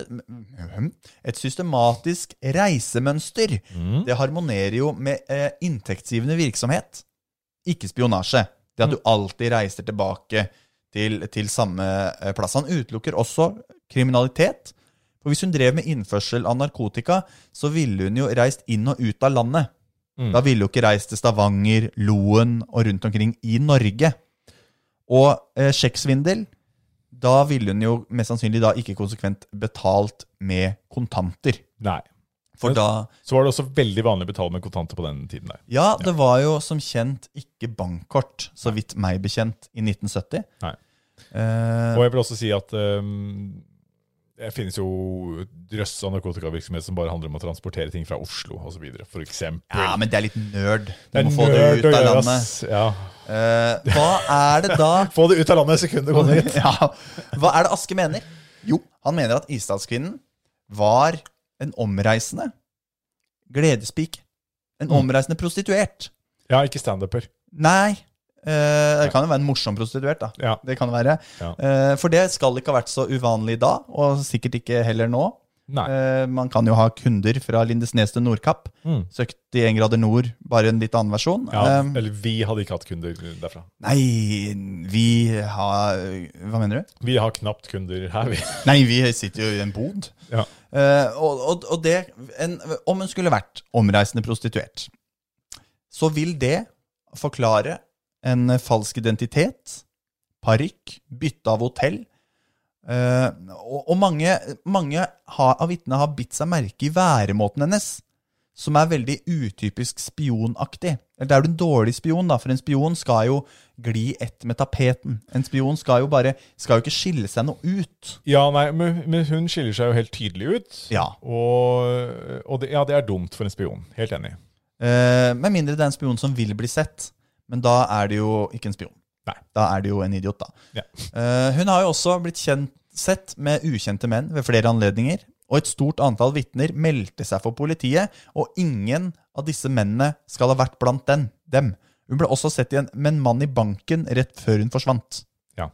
et systematisk reisemønster, Mm. det harmonerer jo med eh, inntektsgivende virksomhet. Ikke spionasje. Det at du alltid reiser tilbake til, til samme eh, plass. Han utelukker også kriminalitet. For hvis hun drev med innførsel av narkotika, så ville hun jo reist inn og ut av landet. Mm. Da ville hun ikke reist til Stavanger, Loen og rundt omkring i Norge. Og eh, sjekksvindel, da ville hun jo mest sannsynlig da ikke konsekvent betalt med kontanter. Nei. For Men- da, Så var det også veldig vanlig å betale med kontanter på den tiden der. ja, det var jo som kjent ikke bankkort, så vidt meg bekjent, i nitten sytti. Nei. Eh, Og jeg vil også si at um, det finnes jo drøss av narkotikavirksomhet som bare handler om å transportere ting fra Oslo og så videre, for eksempel. ja, men det er litt nerd. Du Det er må få det nerd ut å av gjøre, landet. ass. Ja. Eh, hva er det da Få det ut av landet sekundet kommer hit. ja, hva er det Aske mener? Jo, han mener at Isdalskvinnen var en omreisende gledespik. En Mm. omreisende prostituert. Ja, ikke stand-upper. Nei, eh, det kan jo være en morsom prostituert da. Ja. Det kan det være. Ja. Eh, for det skal ikke ha vært så uvanlig da, og sikkert ikke heller nå. Nei. Eh, man kan jo ha kunder fra Lindesnes til Nordkapp. Mm. syttién grader nord, bare en litt annen versjon. Ja, Eh, eller vi hadde ikke hatt kunder derfra. nei, vi har... Hva mener du? Vi har knapt kunder her, vi. Nei, vi sitter jo i en bod. Ja. Eh, og, og, og det, en, om hun skulle vært omreisende prostituert, så vil det forklare en falsk identitet, parykk, bytte av hotell, eh, og, og mange, mange har, av vittnene har bitt seg merke i væremåten hennes, som er veldig utypisk spionaktig. Eller det er jo en dårlig spion da, for en spion skal jo gli ett med tapeten. En spion skal jo bare, skal jo ikke skille seg noe ut. Ja, nei, men, men hun skiller seg jo helt tydelig ut. Ja. Og, og det, ja, det er dumt for en spion. Helt enig. Eh, med mindre det er en spion som vil bli sett. Men da er det jo ikke en spion. Nei. Da er det jo en idiot da. Ja. Eh, hun har jo også blitt kjent, sett med ukjente menn ved flere anledninger, og et stort antall vittner meldte seg for politiet, og ingen av disse mennene skal ha vært blant den, dem. Hun ble også sett igjen med en mann i banken rett før hun forsvant. Ja.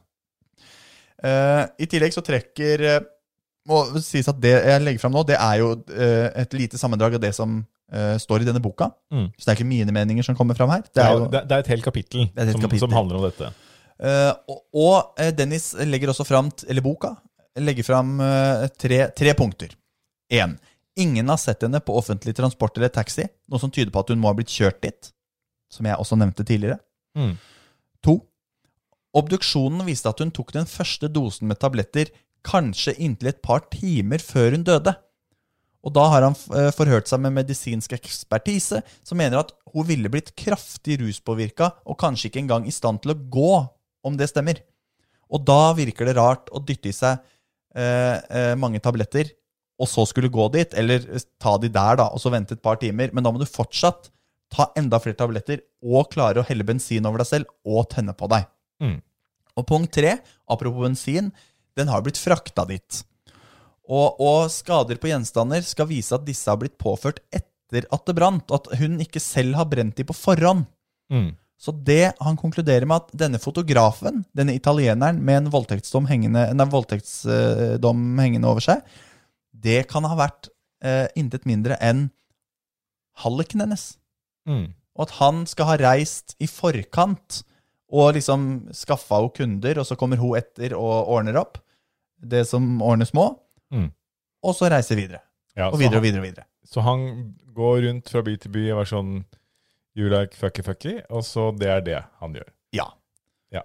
Eh, I tillegg så trekker, eh, må sies at det jeg legger frem nå, det er jo eh, et lite sammendrag av det som eh, står i denne boka. Mm. Så det er ikke mine meninger som kommer frem her. Det er, Ja, jo, det, det er et helt kapittel, er et helt som, kapittel. som handler om dette. eh, og, og eh, Dennis legger også frem, eller boka, legger frem eh, tre, tre punkter. En, ingen har sett henne på offentlig transport eller taxi, noe som tyder på at hun må ha blitt kjørt dit, som jeg også nevnte tidligere. Mm. To, obduksjonen viste at hun tok den første dosen med tabletter kanskje inntil et par timer før hun døde. Og da har han eh, forhørt seg med medisinsk ekspertise, som mener at hun ville blitt kraftig ruspåvirket, og kanskje ikke engang i stand til å gå, om det stemmer. Og da virker det rart å dytte i seg eh, eh, mange tabletter, og så skulle gå dit, eller ta de der da, og så vente et par timer. Men da må du fortsatt ta enda flere tabletter, og klare å helle bensin over deg selv, og tenne på deg. Mm. Og punkt tre, apropos bensin, den har blitt frakta dit. Og, og skader på gjenstander skal vise at disse har blitt påført etter at det brant, og at hun ikke selv har brent de på forhånd. Mm. Så det han konkluderer med at denne fotografen, denne italieneren med en voldtektsdom hengende, en voldtektsdom hengende over seg, det kan ha vært eh, intet mindre enn halliken hennes. Mm. Og at han skal ha reist i forkant og liksom skaffa henne kunder, og så kommer hun etter og ordner opp det som ordnes må, Mm. og så reiser videre. Ja, Og så videre han- og videre og videre. Så han går rundt fra by til by og er sånn you like fucky fucky, og så det er det han gjør. Ja. Ja.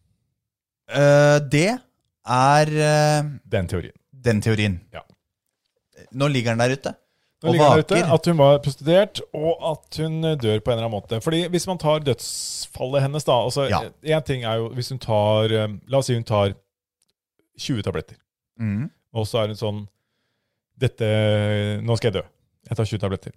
Eh, det er eh, Den teorien. den teorien. Ja. Nå ligger han der ute. Nå Og ligger han ute vaker. at hun var prostituert, og at hun eh, dør på en eller annen måte. Fordi hvis man tar dødsfallet hennes da, altså Ja. en ting er jo, hvis hun tar, eh, la oss si hun tar tjue tabletter, Mm. og så er hun sånn, dette, nå skal jeg dø. Jeg tar tjue tabletter.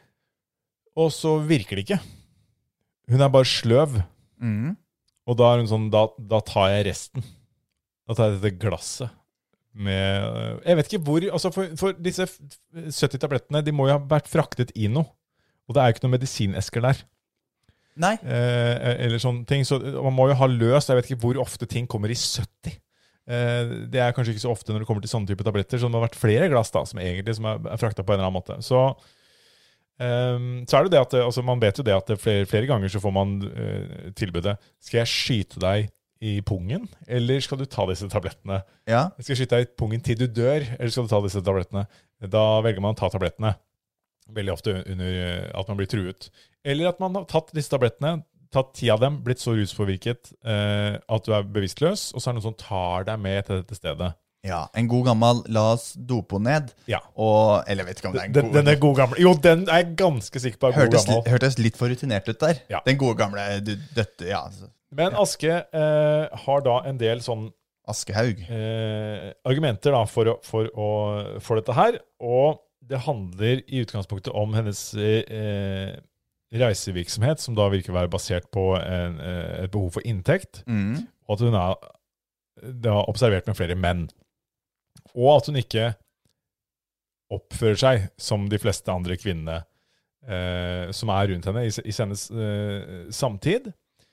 Og så virker det ikke. Hun er bare sløv. Mm. Og da er hun sånn, da, da tar jeg resten. Da tar jeg dette glasset med, jeg vet ikke hvor, altså for, for disse sytti tablettene, de må jo ha vært fraktet i noe. Og det er jo ikke noen medisinesker der. Nei. Eh, eller sånne ting. Så man må jo ha løst, jeg vet ikke hvor ofte ting kommer i sytti. Eh, det er kanskje ikke så ofte når det kommer til sånne type tabletter, så det må ha vært flere glass da, som egentlig som er, er fraktet på en eller annen måte. Så, eh, så er det det at, altså man vet jo det at flere, flere ganger så får man eh, tilbudet, skal jeg skyte deg i pungen, eller skal du ta disse tablettene? Ja. Skal jeg skyte deg i pungen til du dør, eller skal du ta disse tablettene? Da velger man å ta tablettene. Veldig ofte under at man blir truet. Eller at man har tatt disse tablettene, tatt ti av dem, blitt så ruspåvirket eh, at du er bevisstløs, og så er det noen som tar deg med til dette stedet. Ja, en god gammel la oss dope henne ned. Ja. Og, eller jeg vet ikke om det er en Den, god... den er god gammel. Jo, den er jeg ganske sikker på er god hørtes, gammel. hørtes litt for rutinert ut der. Ja. Den gode gamle du, døtte, ja. altså. Men Aske eh, har da en del sånn Askehaug. eh, argumenter da, for, å, for, å, for dette her, og det handler i utgangspunktet om hennes eh, reisevirksomhet, som da virker å være basert på en, eh, et behov for inntekt, Mm. og at hun er, det har observert med flere menn. Og at hun ikke oppfører seg som de fleste andre kvinnene eh, som er rundt henne i, i hennes eh, samtid.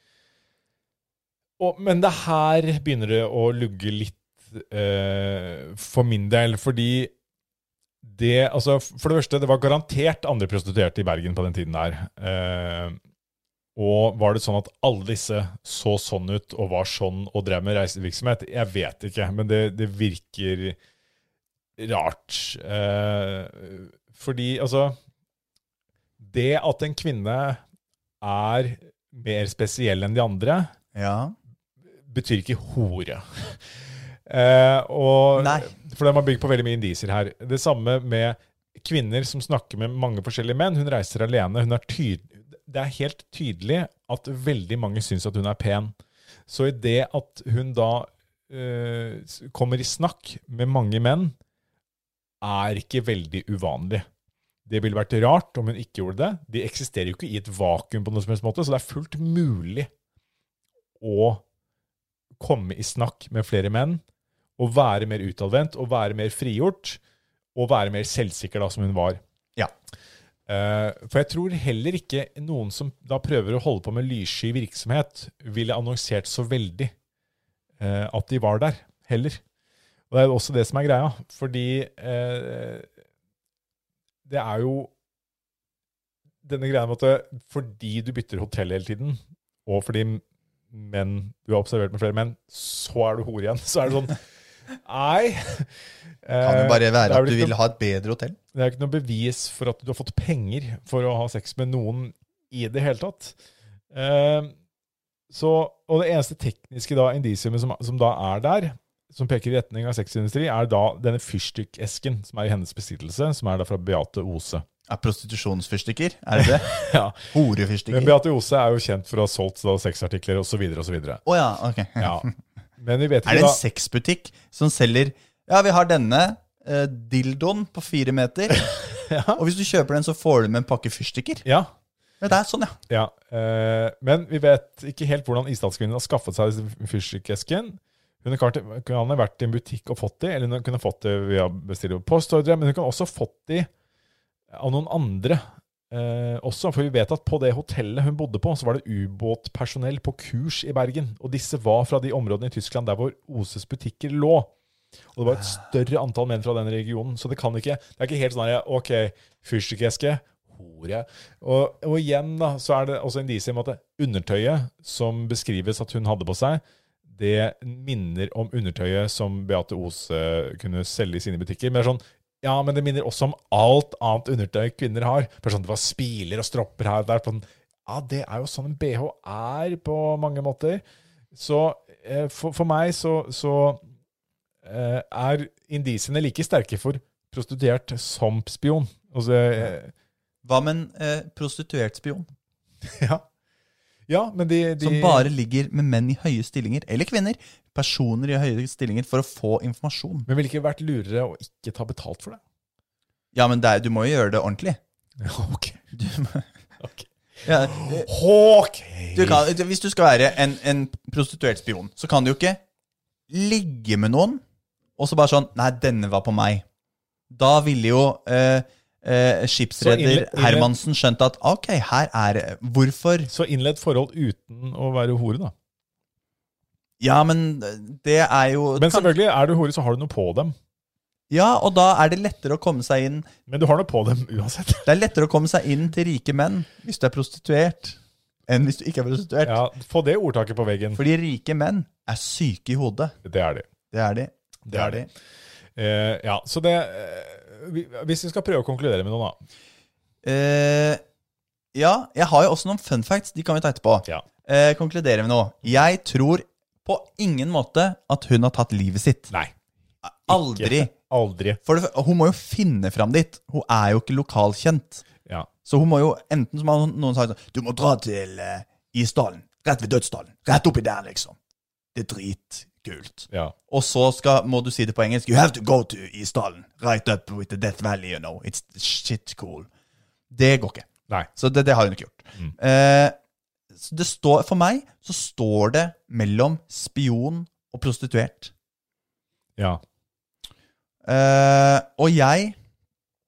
Og, men det her begynner det å lugge litt eh, for min del, fordi det, altså, for det første, det var garantert andre prostituerte i Bergen på den tiden der. Eh, og var det sånn at alle disse så sånn ut og var sånn og drev med reisevirksomhet? Jeg vet ikke, men det, det virker rart. Eh, fordi, altså, det at en kvinne er mer spesiell enn de andre, ja. betyr ikke hore. eh, og, Nei. For de har bygd på veldig mye indisier her. Det samme med kvinner som snakker med mange forskjellige menn. Hun reiser alene. Hun er tydelig. Det er helt tydelig at veldig mange synes at hun er pen. Så i det at hun da øh, kommer i snakk med mange menn, er ikke veldig uvanlig. Det ville vært rart om hun ikke gjorde det. De eksisterer jo ikke i et vakuum på noen som helst måte, så det er fullt mulig å komme i snakk med flere menn, og være mer utadvendt, og være mer frigjort, og være mer selvsikker da, som hun var. Ja. Uh, for jeg tror heller ikke noen som da prøver å holde på med lyssky virksomhet ville annonsert så veldig uh, at de var der, heller. Og det er jo også det som er greia, fordi uh, det er jo denne greia med at fordi du bytter hotell hele tiden, og fordi menn, du har observert med flere menn, så er du hore igjen. Så er det sånn, nei. Kan det bare være at du vil ha et bedre hotell? Det er ikke noe bevis for at du har fått penger for å ha sex med noen i det hele tatt. Uh, så, og det eneste tekniske da, indisiumet som, som da er der, som peker i retning av sexindustri, er da denne fyrstikkesken som er i hennes besittelse, som er da fra Beate Ose. Er prostitusjonsfyrstikker? Er det det? Ja. Horefyrstikker? Men Beate Ose er jo kjent for å ha solgt da, sexartikler og så videre og så videre. Åja, oh, ok. Ja. Men vi vet ikke er det en da... sexbutikk som selger, ja, vi har denne eh, dildoen på fire meter, ja. Og hvis du kjøper den så får du med en pakke fyrstikker? Ja. Men det er sånn, ja. Ja, eh, men vi vet ikke helt hvordan Isdalskvinnen har skaffet seg fyrstikkesken. Hun kan ha vært i en butikk og fått de, eller hun kunne fått det via bestille postordre, men hun kan også fått de av noen andre eh, også, for vi vet at på det hotellet hun bodde på, så var det ubåtpersonell på kurs i Bergen, og disse var fra de områdene i Tyskland der hvor Oses butikker lå. Og det var et større antall menn fra den regionen, så det kan ikke, det er ikke helt sånn her, ok, fyrstikkeske, hore. Og, og igjen da, så er det også indisier om at undertøyet som beskrives at hun hadde på seg, det minner om undertøyet som Beate Ose kunne selge i sine butikker. Men det er sånn, ja, men det minner også om alt annet undertøy kvinner har. For sånn, det var spiler og stropper her og der. På den. Ja, det er jo sånn en B H er på mange måter. Så eh, for, for meg så, så eh, er indisiene like sterke for prostituert som spion. Altså, eh, Hva med en eh, prostituert spion? Ja. Ja, men de, de... Som bare ligger med menn i høye stillinger, eller kvinner, personer i høye stillinger, for å få informasjon. Men vil det ikke vært lurere å ikke ta betalt for det? Ja, men det er, du må jo gjøre det ordentlig. Ja, ok. Du må... Ok. Ja, ok. Du kan, hvis du skal være en, en prostituert spion, så kan du jo ikke ligge med noen, og så bare sånn, nei, denne var på meg. Da ville jo... Eh, Eh, skipsreder Hermansen skjønte at ok, her er det. Hvorfor? Så innledd forhold uten å være hore da? Ja, men det er jo... Men selvfølgelig, er du hore så har du noe på dem. Ja, og da er det lettere å komme seg inn. Men du har noe på dem uansett. Det er lettere å komme seg inn til rike menn hvis du er prostituert, enn hvis du ikke er prostituert. Ja, få det ordtaket på veggen. Fordi rike menn er syke i hodet. Det er de. Det er de. Det, det er de. Uh, ja, så det... Uh, Hvis vi skal prøve å konkludere med noe da. Uh, ja, jeg har jo også noen fun facts. De kan vi ta etterpå. Ja. Uh, konkludere med noe. Jeg tror på ingen måte at hun har tatt livet sitt. Nei. Aldri. Ikke. Aldri. For det, hun må jo finne frem dit. Hun er jo ikke lokalkjent. Ja. Så hun må jo, enten som har noen sagt sånn, du må dra til uh, Isdalen. Rett ved Dødsdalen. Rett oppi der, liksom. Det er drit. Kult. Ja. Og så skal, må du si det på engelsk. You have to go to Isdalen. Right up with the Death Valley, you know. It's shit cool. Det går ikke. Nei. Så det, det har hun ikke gjort. Mm. Eh, så det står, for meg så står det mellom spion og prostituert. Ja. Eh, og jeg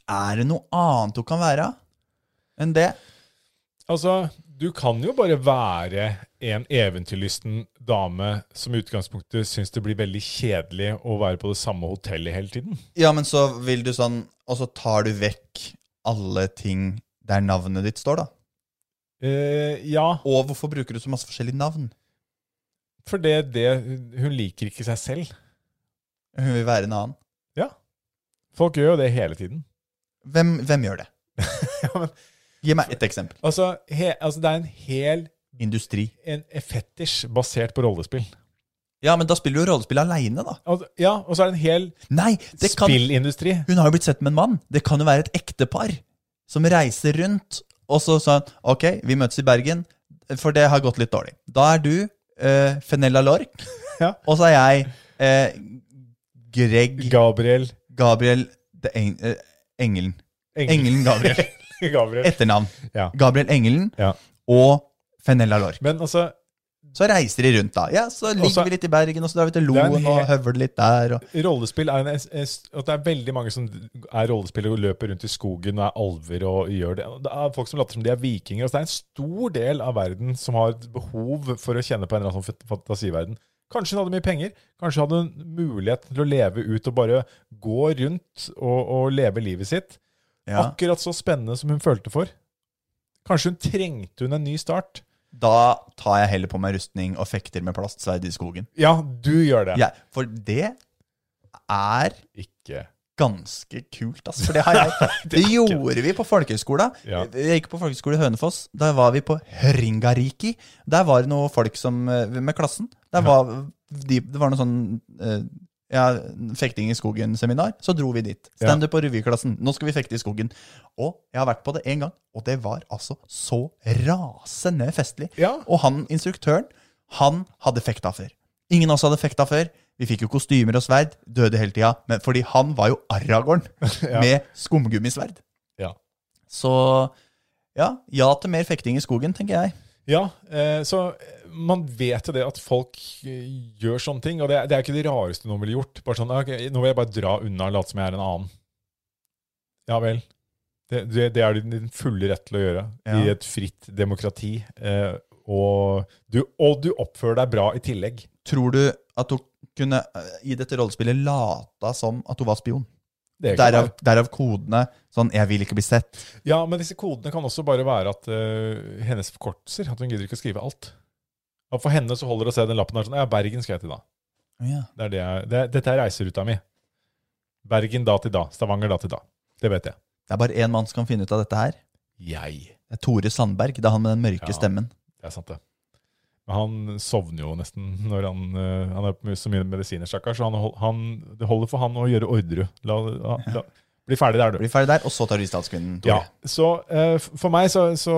Er det noe annet du kan være enn det? Altså, du kan jo bare være en eventyrlysten dame som i utgangspunktet synes det blir veldig kjedelig å være på det samme hotellet hele tiden. Ja, men så vil du sånn, og så tar du vekk alle ting der navnet ditt står da. Eh, ja. Og hvorfor bruker du så masse forskjellige navn? For det, det, hun liker ikke seg selv. Hun vil være en annen. Ja. Folk gjør jo det hele tiden. Hvem, hvem gjør det? Ja, men, Gi meg et eksempel. altså, he, altså, det er en hel Industri. en fetisj basert på rollespill. Ja, men da spiller du rollespill alene da. Altså, ja, og så er det en hel Nei, det kan... spillindustri. Hun har jo blitt sett med en mann. Det kan jo være et ektepar som reiser rundt, og så sånn, ok, vi møtes i Bergen, for det har gått litt dårlig. Da er du uh, Fenella Lork, Ja. og så er jeg uh, Greg Gabriel. Gabriel det eng, uh, Engelen. Engel. Engelen Gabriel. Gabriel. Etternavn. Ja. Gabriel Engelen Ja. og Fenella Lork. Men altså, Så reiser de rundt da. Ja, så ligger Også- vi litt i Bergen, og så drar vi til Det er en Loen og hel- høver litt der. Og... rollespill er en, es- es- at det er veldig mange som er rollespillere og løper rundt i skogen og er alver og gjør det. Det er folk som later som de er vikinger. Altså, det er en stor del av verden som har et behov for å kjenne på en eller annen sånn fantasiverden. Kanskje hun hadde mye penger. Kanskje hun hadde en mulighet til å leve ut og bare gå rundt og, og leve livet sitt. Ja. Akkurat så spennende som hun følte for. Kanskje hun trengte hun en ny start. Da tar jeg heller på meg rustning og fekter med plastsverd i skogen. Ja, du gjør det. Ja, for det er Ikke. ganske kult, altså. For det har jeg. Det gjorde vi på folkehøyskolen. Ja. Jeg gikk på folkehøyskole i Hønefoss. Der var vi på Hringariki. Der var det noen folk som, med klassen. Der var, de, det var noe sånn eh, ja, fekting i skogen-seminar. Så dro vi dit. Stand-up på revyklassen. Nå skal vi fekte i skogen. Og jeg har vært på det en gang, og det var altså så rasende festlig. Ja. Og han, instruktøren, han hadde fekta før. Ingen av oss hadde fekta før. Vi fikk jo kostymer og sverd, døde hele tida, men fordi han var jo Aragorn Ja. med skumgummisverd. Ja. Så ja, ja til mer fekting i skogen, tenker jeg. Ja, eh, så man vet jo det at folk eh, gjør sånne ting, og det, er- det er ikke det rareste noen ville gjort. Bare sånn, ok, nå vil jeg bare dra unna og late som jeg er en annen. Ja vel. Det, det, det er din fulle rett til å gjøre Ja. i et fritt demokrati. Eh, og, du, og du oppfører deg bra i tillegg. Tror du at hun kunne eh, i dette rollespillet lata som at hun var spion? Det kan Derav, være. derav kodene, sånn, jeg vil ikke bli sett. Ja, men disse kodene kan også bare være at eh, hennes forkortelser, at hun gidder ikke å skrive alt. Og for henne så holder det å se den lappen her sånn, ja, Bergen skal jeg til da. Ja. Det er det jeg, det, dette er reiseruta mi. Bergen da til da, Stavanger da til da. Det vet jeg. Det er bare en mann som kan finne ut av dette her. Jeg. Det er Tore Sandberg, det er han med den mørke Ja. stemmen. Det er sant det. Men han sovner jo nesten når han, eh, han er på så mye medisiner, stakkar, så han, hol- han, det holder for han å gjøre ordre. La, la, la, bli ferdig der, du. Bli ferdig der, og så tar du Riksdalskvinnen, Tore. Ja, så eh, f- for meg så, så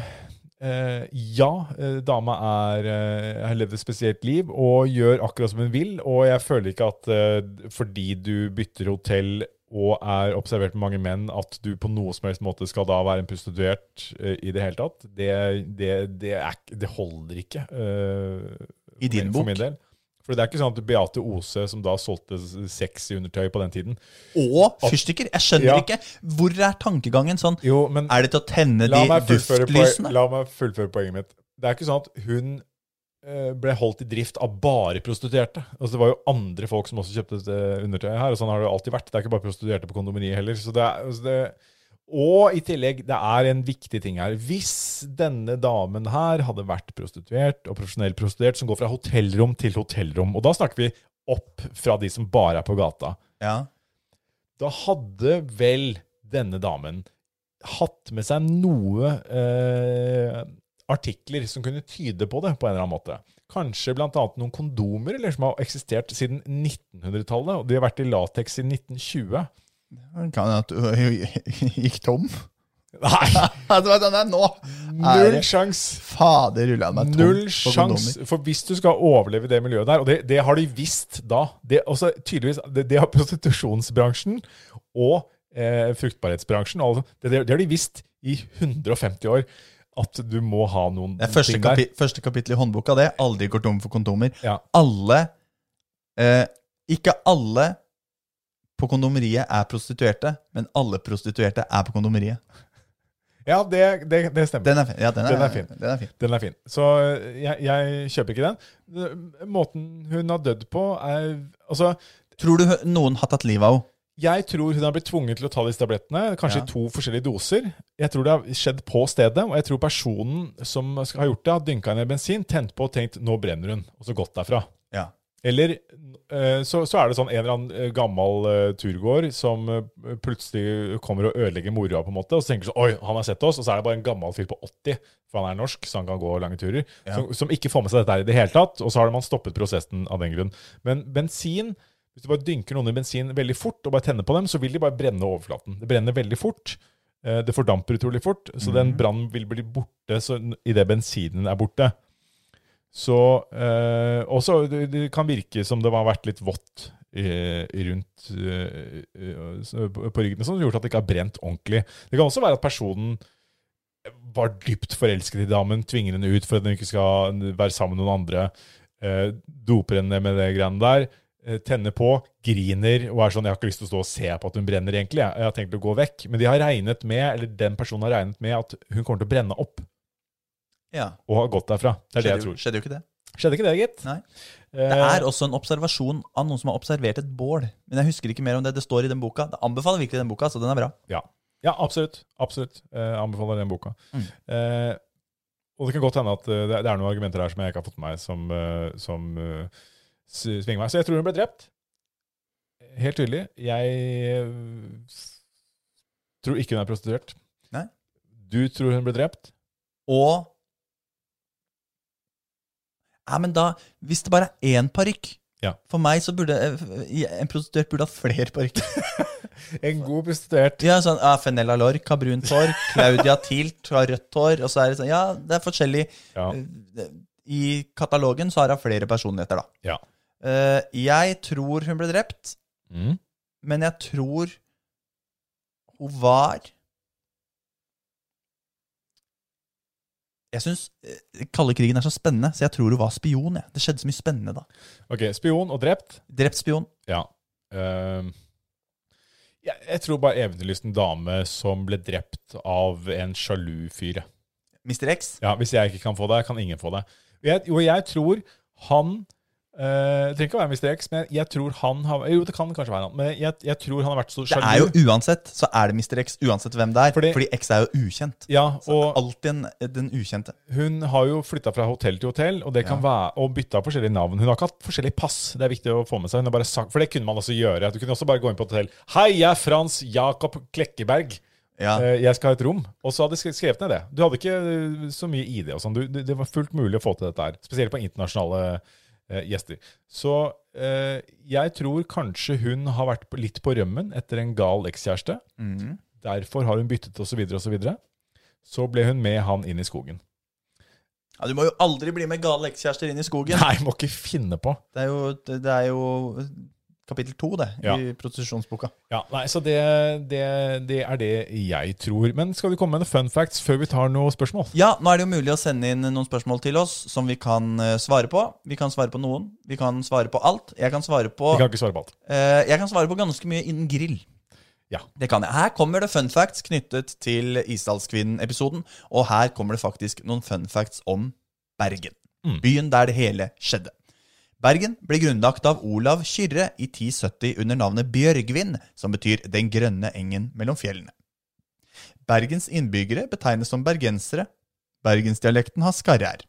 eh, ja, eh, dama er, eh, har levd et spesielt liv og gjør akkurat som hun vil, og jeg føler ikke at eh, fordi du bytter hotell og er observert med mange menn, at du på noe som helst måte skal da være en prostituert eh, i det hele tatt. Det, det, det, er, ikke- det holder ikke. eh, I din for bok. min del. For det er ikke sånn at Beate Ose, som da solgte sex i undertøy på den tiden. Og fyrstikker. Jeg skjønner Ja. ikke. Hvor er tankegangen sånn? Jo, men Er det til å tenne de La meg fullføre, poen, duftlysene? la meg fullføre poenget mitt. Det er ikke sånn at hun eh, ble holdt i drift av bare prostituerte. Altså, det var jo andre folk som også kjøpte dette undertøyet her, og sånn har det jo alltid vært. Det er ikke bare prostituerte på kondomeriet heller. Så det er, altså det, og i tillegg, det er en viktig ting her. Hvis denne damen her hadde vært prostituert, og profesjonell prostituert, som går fra hotellrom til hotellrom, og da snakker vi opp fra de som bare er på gata, Ja. da hadde vel denne damen hatt med seg noe eh, artikler som kunne tyde på det på en eller annen måte. Kanskje blant annet noen kondomer eller som har eksistert siden nittenhundretallet, og de har vært i latex siden nitten tjue. Kan jeg at du gikk tom? Nei, Altså, vet du, nei, nå er null det sjans. fader rulla meg tom Null på sjans. kondomer. For hvis du skal overleve det miljøet der, og det, det har de visst da, det, også, tydeligvis, det, det har prostitusjonsbransjen og eh, fruktbarhetsbransjen, altså, det, det har de visst i hundre og femti år, at du må ha noen Det er første, ting der. kapi første kapittel i håndboka det. Aldri går tom for kondomer. Ja. Alle, eh, ikke alle på kondomeriet er prostituerte, men alle prostituerte er på kondomeriet. Ja, det, det, det stemmer. Den er fin. Ja, den er, Den er fin. Den er fin. Den er fin. Så jeg, jeg kjøper ikke den. Måten hun har dødd på er... Altså, tror du noen har tatt livet av henne? Jeg tror hun har blitt tvunget til å ta disse tablettene, kanskje Ja. i to forskjellige doser. Jeg tror det har skjedd på stedet, og jeg tror personen som har gjort det, har dynket henne i bensin, tent på og tenkt, nå brenner hun, og så gått derfra. Ja. Eller eh, så, så er det sånn en eller annen gammel uh, turgåer som uh, plutselig kommer og ødelegger mora på en måte, og så tenker så, oi, han har sett oss, og så er det bare en gammel fyr på åtti, for han er norsk, så han kan gå lange turer, Ja. som, som ikke får med seg dette her i det hele tatt, og så har man stoppet prosessen av den grunn. Men bensin, hvis du bare dynker noen i bensin veldig fort, og bare tenner på dem, så vil de bare brenne overflaten. Det brenner veldig fort, eh, det fordamper utrolig fort, så den brannen vil bli borte så, i det bensinen er borte. Så, eh, også det, det kan virke som det har vært litt vått eh, rundt eh, på ryggen, som har gjort at det ikke har brent ordentlig. Det kan også være at personen var dypt forelsket i damen, tvinger henne ut for at hun ikke skal være sammen med noen andre, eh, doper henne med det greiene der, eh, tenner på, griner, og er sånn, jeg har ikke lyst til å stå og se på at hun brenner egentlig, jeg, jeg har tenkt å gå vekk, men de har regnet med, eller den personen har regnet med at hun kommer til å brenne opp. Ja. Og har gått derfra. Det er det jeg Skjedde, jo, tror. skjedde jo ikke det. Skjedde ikke det, gitt? Nei. Eh, Det er også en observasjon av noen som har observert et bål. Men jeg husker ikke mer om det. Det står i den boka. Det anbefaler virkelig den boka, så den er bra. Ja, ja absolutt. Absolutt. Eh, anbefaler den boka. Mm. Eh, og det kan godt hende at uh, det, det er noen argumenter her som jeg ikke har fått med meg, som, uh, som uh, svinger meg. Så jeg tror hun ble drept. Helt tydelig. Jeg uh, tror ikke hun er prostituert. Nei. Du tror hun ble drept? Og Ja, men da, hvis det bare er én parykk, Ja. for meg så burde en prostituert burde ha flere parykker. En god prostituert. Ja, sånn, ja, Fenella Lorch har brunt hår, Claudia Tilt har rødt hår, og så er det sånn, ja, det er forskjellig. Ja. I katalogen så har jeg flere personligheter da. Ja. Eh, jeg tror hun ble drept, Mm. men jeg tror hun var... Jeg synes eh, kalde krigen er så spennende, så jeg tror hun var spion. Jeg. Det skjedde så mye spennende da. Ok, spion og drept. Drept spion. Ja. Uh, jeg, jeg tror bare eventyrlysten dame som ble drept av en sjalu fyr. mister X. Ja, hvis jeg ikke kan få det, kan ingen få det. Jeg, og jeg tror han Uh, det trenger ikke å være mister X, men jeg tror han har... Jo, det kan kanskje være han, men jeg, jeg tror han har vært så Det sjalu. er jo uansett, så er det mister X, uansett hvem det er. Fordi- Fordi, X er jo ukjent. Ja, Så det er og alltid en, den ukjente. hun har jo flyttet fra hotell til hotell, og det kan Ja. være, og byttet forskjellige navn. Hun har ikke hatt forskjellige pass, det er viktig å få med seg. Hun har bare sagt, for det kunne man også gjøre. Du kunne også bare gå inn på hotell. Hei, jeg er Frans Jakob Klekkeberg. Ja. Eh, Jeg skal ha et rom. Og så hadde jeg skrevet ned det. Du hadde ikke eh, så mye I D og sånn. Du- Det det var fullt mulig å få til dette her. Spesielt på internasjonale eh, gjester. Så eh, jeg tror kanskje hun har vært på- litt på rømmen etter en gal ekskjæreste. Mhm. Derfor har hun byttet og så videre og så videre. Så ble hun med han inn i skogen. Ja, du må jo aldri bli med gale ekskjærester inn i skogen. Nei, må ikke finne på. Det er jo, det er jo kapittel to, det, Ja. i prostitusjonsboka. Ja, nei, så det, det, det er det jeg tror. Men skal du komme med noen fun facts før vi tar noen spørsmål? Ja, nå er det jo mulig å sende inn noen spørsmål til oss som vi kan eh, svare på. Vi kan svare på noen. Vi kan svare på alt. Jeg kan svare på, Vi kan ikke svare på alt. eh, jeg kan svare på ganske mye innen grill. Ja. Det kan jeg. Her kommer det fun facts knyttet til Isdalskvinnen-episoden, og her kommer det faktisk noen fun facts om Bergen. Mm. Byen der det hele skjedde. Bergen ble grunnlagt av Olav Kyrre i ti sytti under navnet Bjørgvin, som betyr den grønne engen mellom fjellene. Bergens innbyggere betegnes som bergensere. Bergensdialekten har skarre-r.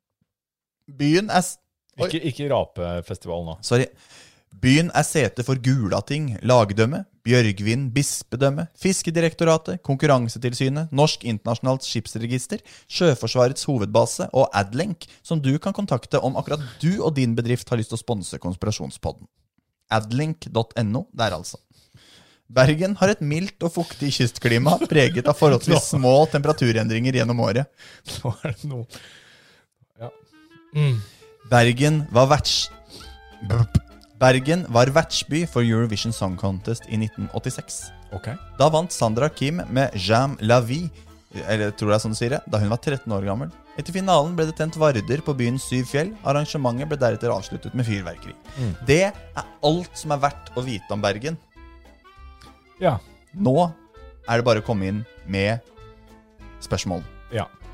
Byen er... s- Oi. Ikke, ikke rapefestival nå. Sorry. Byen er sete for Gulating, lagdømme, Bjørgvin, bispedømme, Fiskedirektoratet, Konkurransetilsynet, Norsk Internasjonalt Skipsregister, Sjøforsvarets hovedbase og Adlink, som du kan kontakte om akkurat du og din bedrift har lyst til å sponse Konspirasjonspodden. adlink punktum no, der altså. Bergen har et mildt og fuktig kystklima, preget av forholdsvis små temperaturendringer gjennom året. Nå er det noe. Ja. Mm. Bergen var verts... Burp. Bergen var vertsby for Eurovision Song Contest i nitten åttiseks. Ok. Da vant Sandra Kim med Jam La Vie, eller jeg tror det er sånn de sier det, da hun var tretten år gammel. Etter finalen ble det tent varder på byens syv fjell. Arrangementet ble deretter avsluttet med fyrverkeri. Mm. Det er alt som er verdt å vite om Bergen. Ja. Nå er det bare å komme inn med spørsmål. Ja.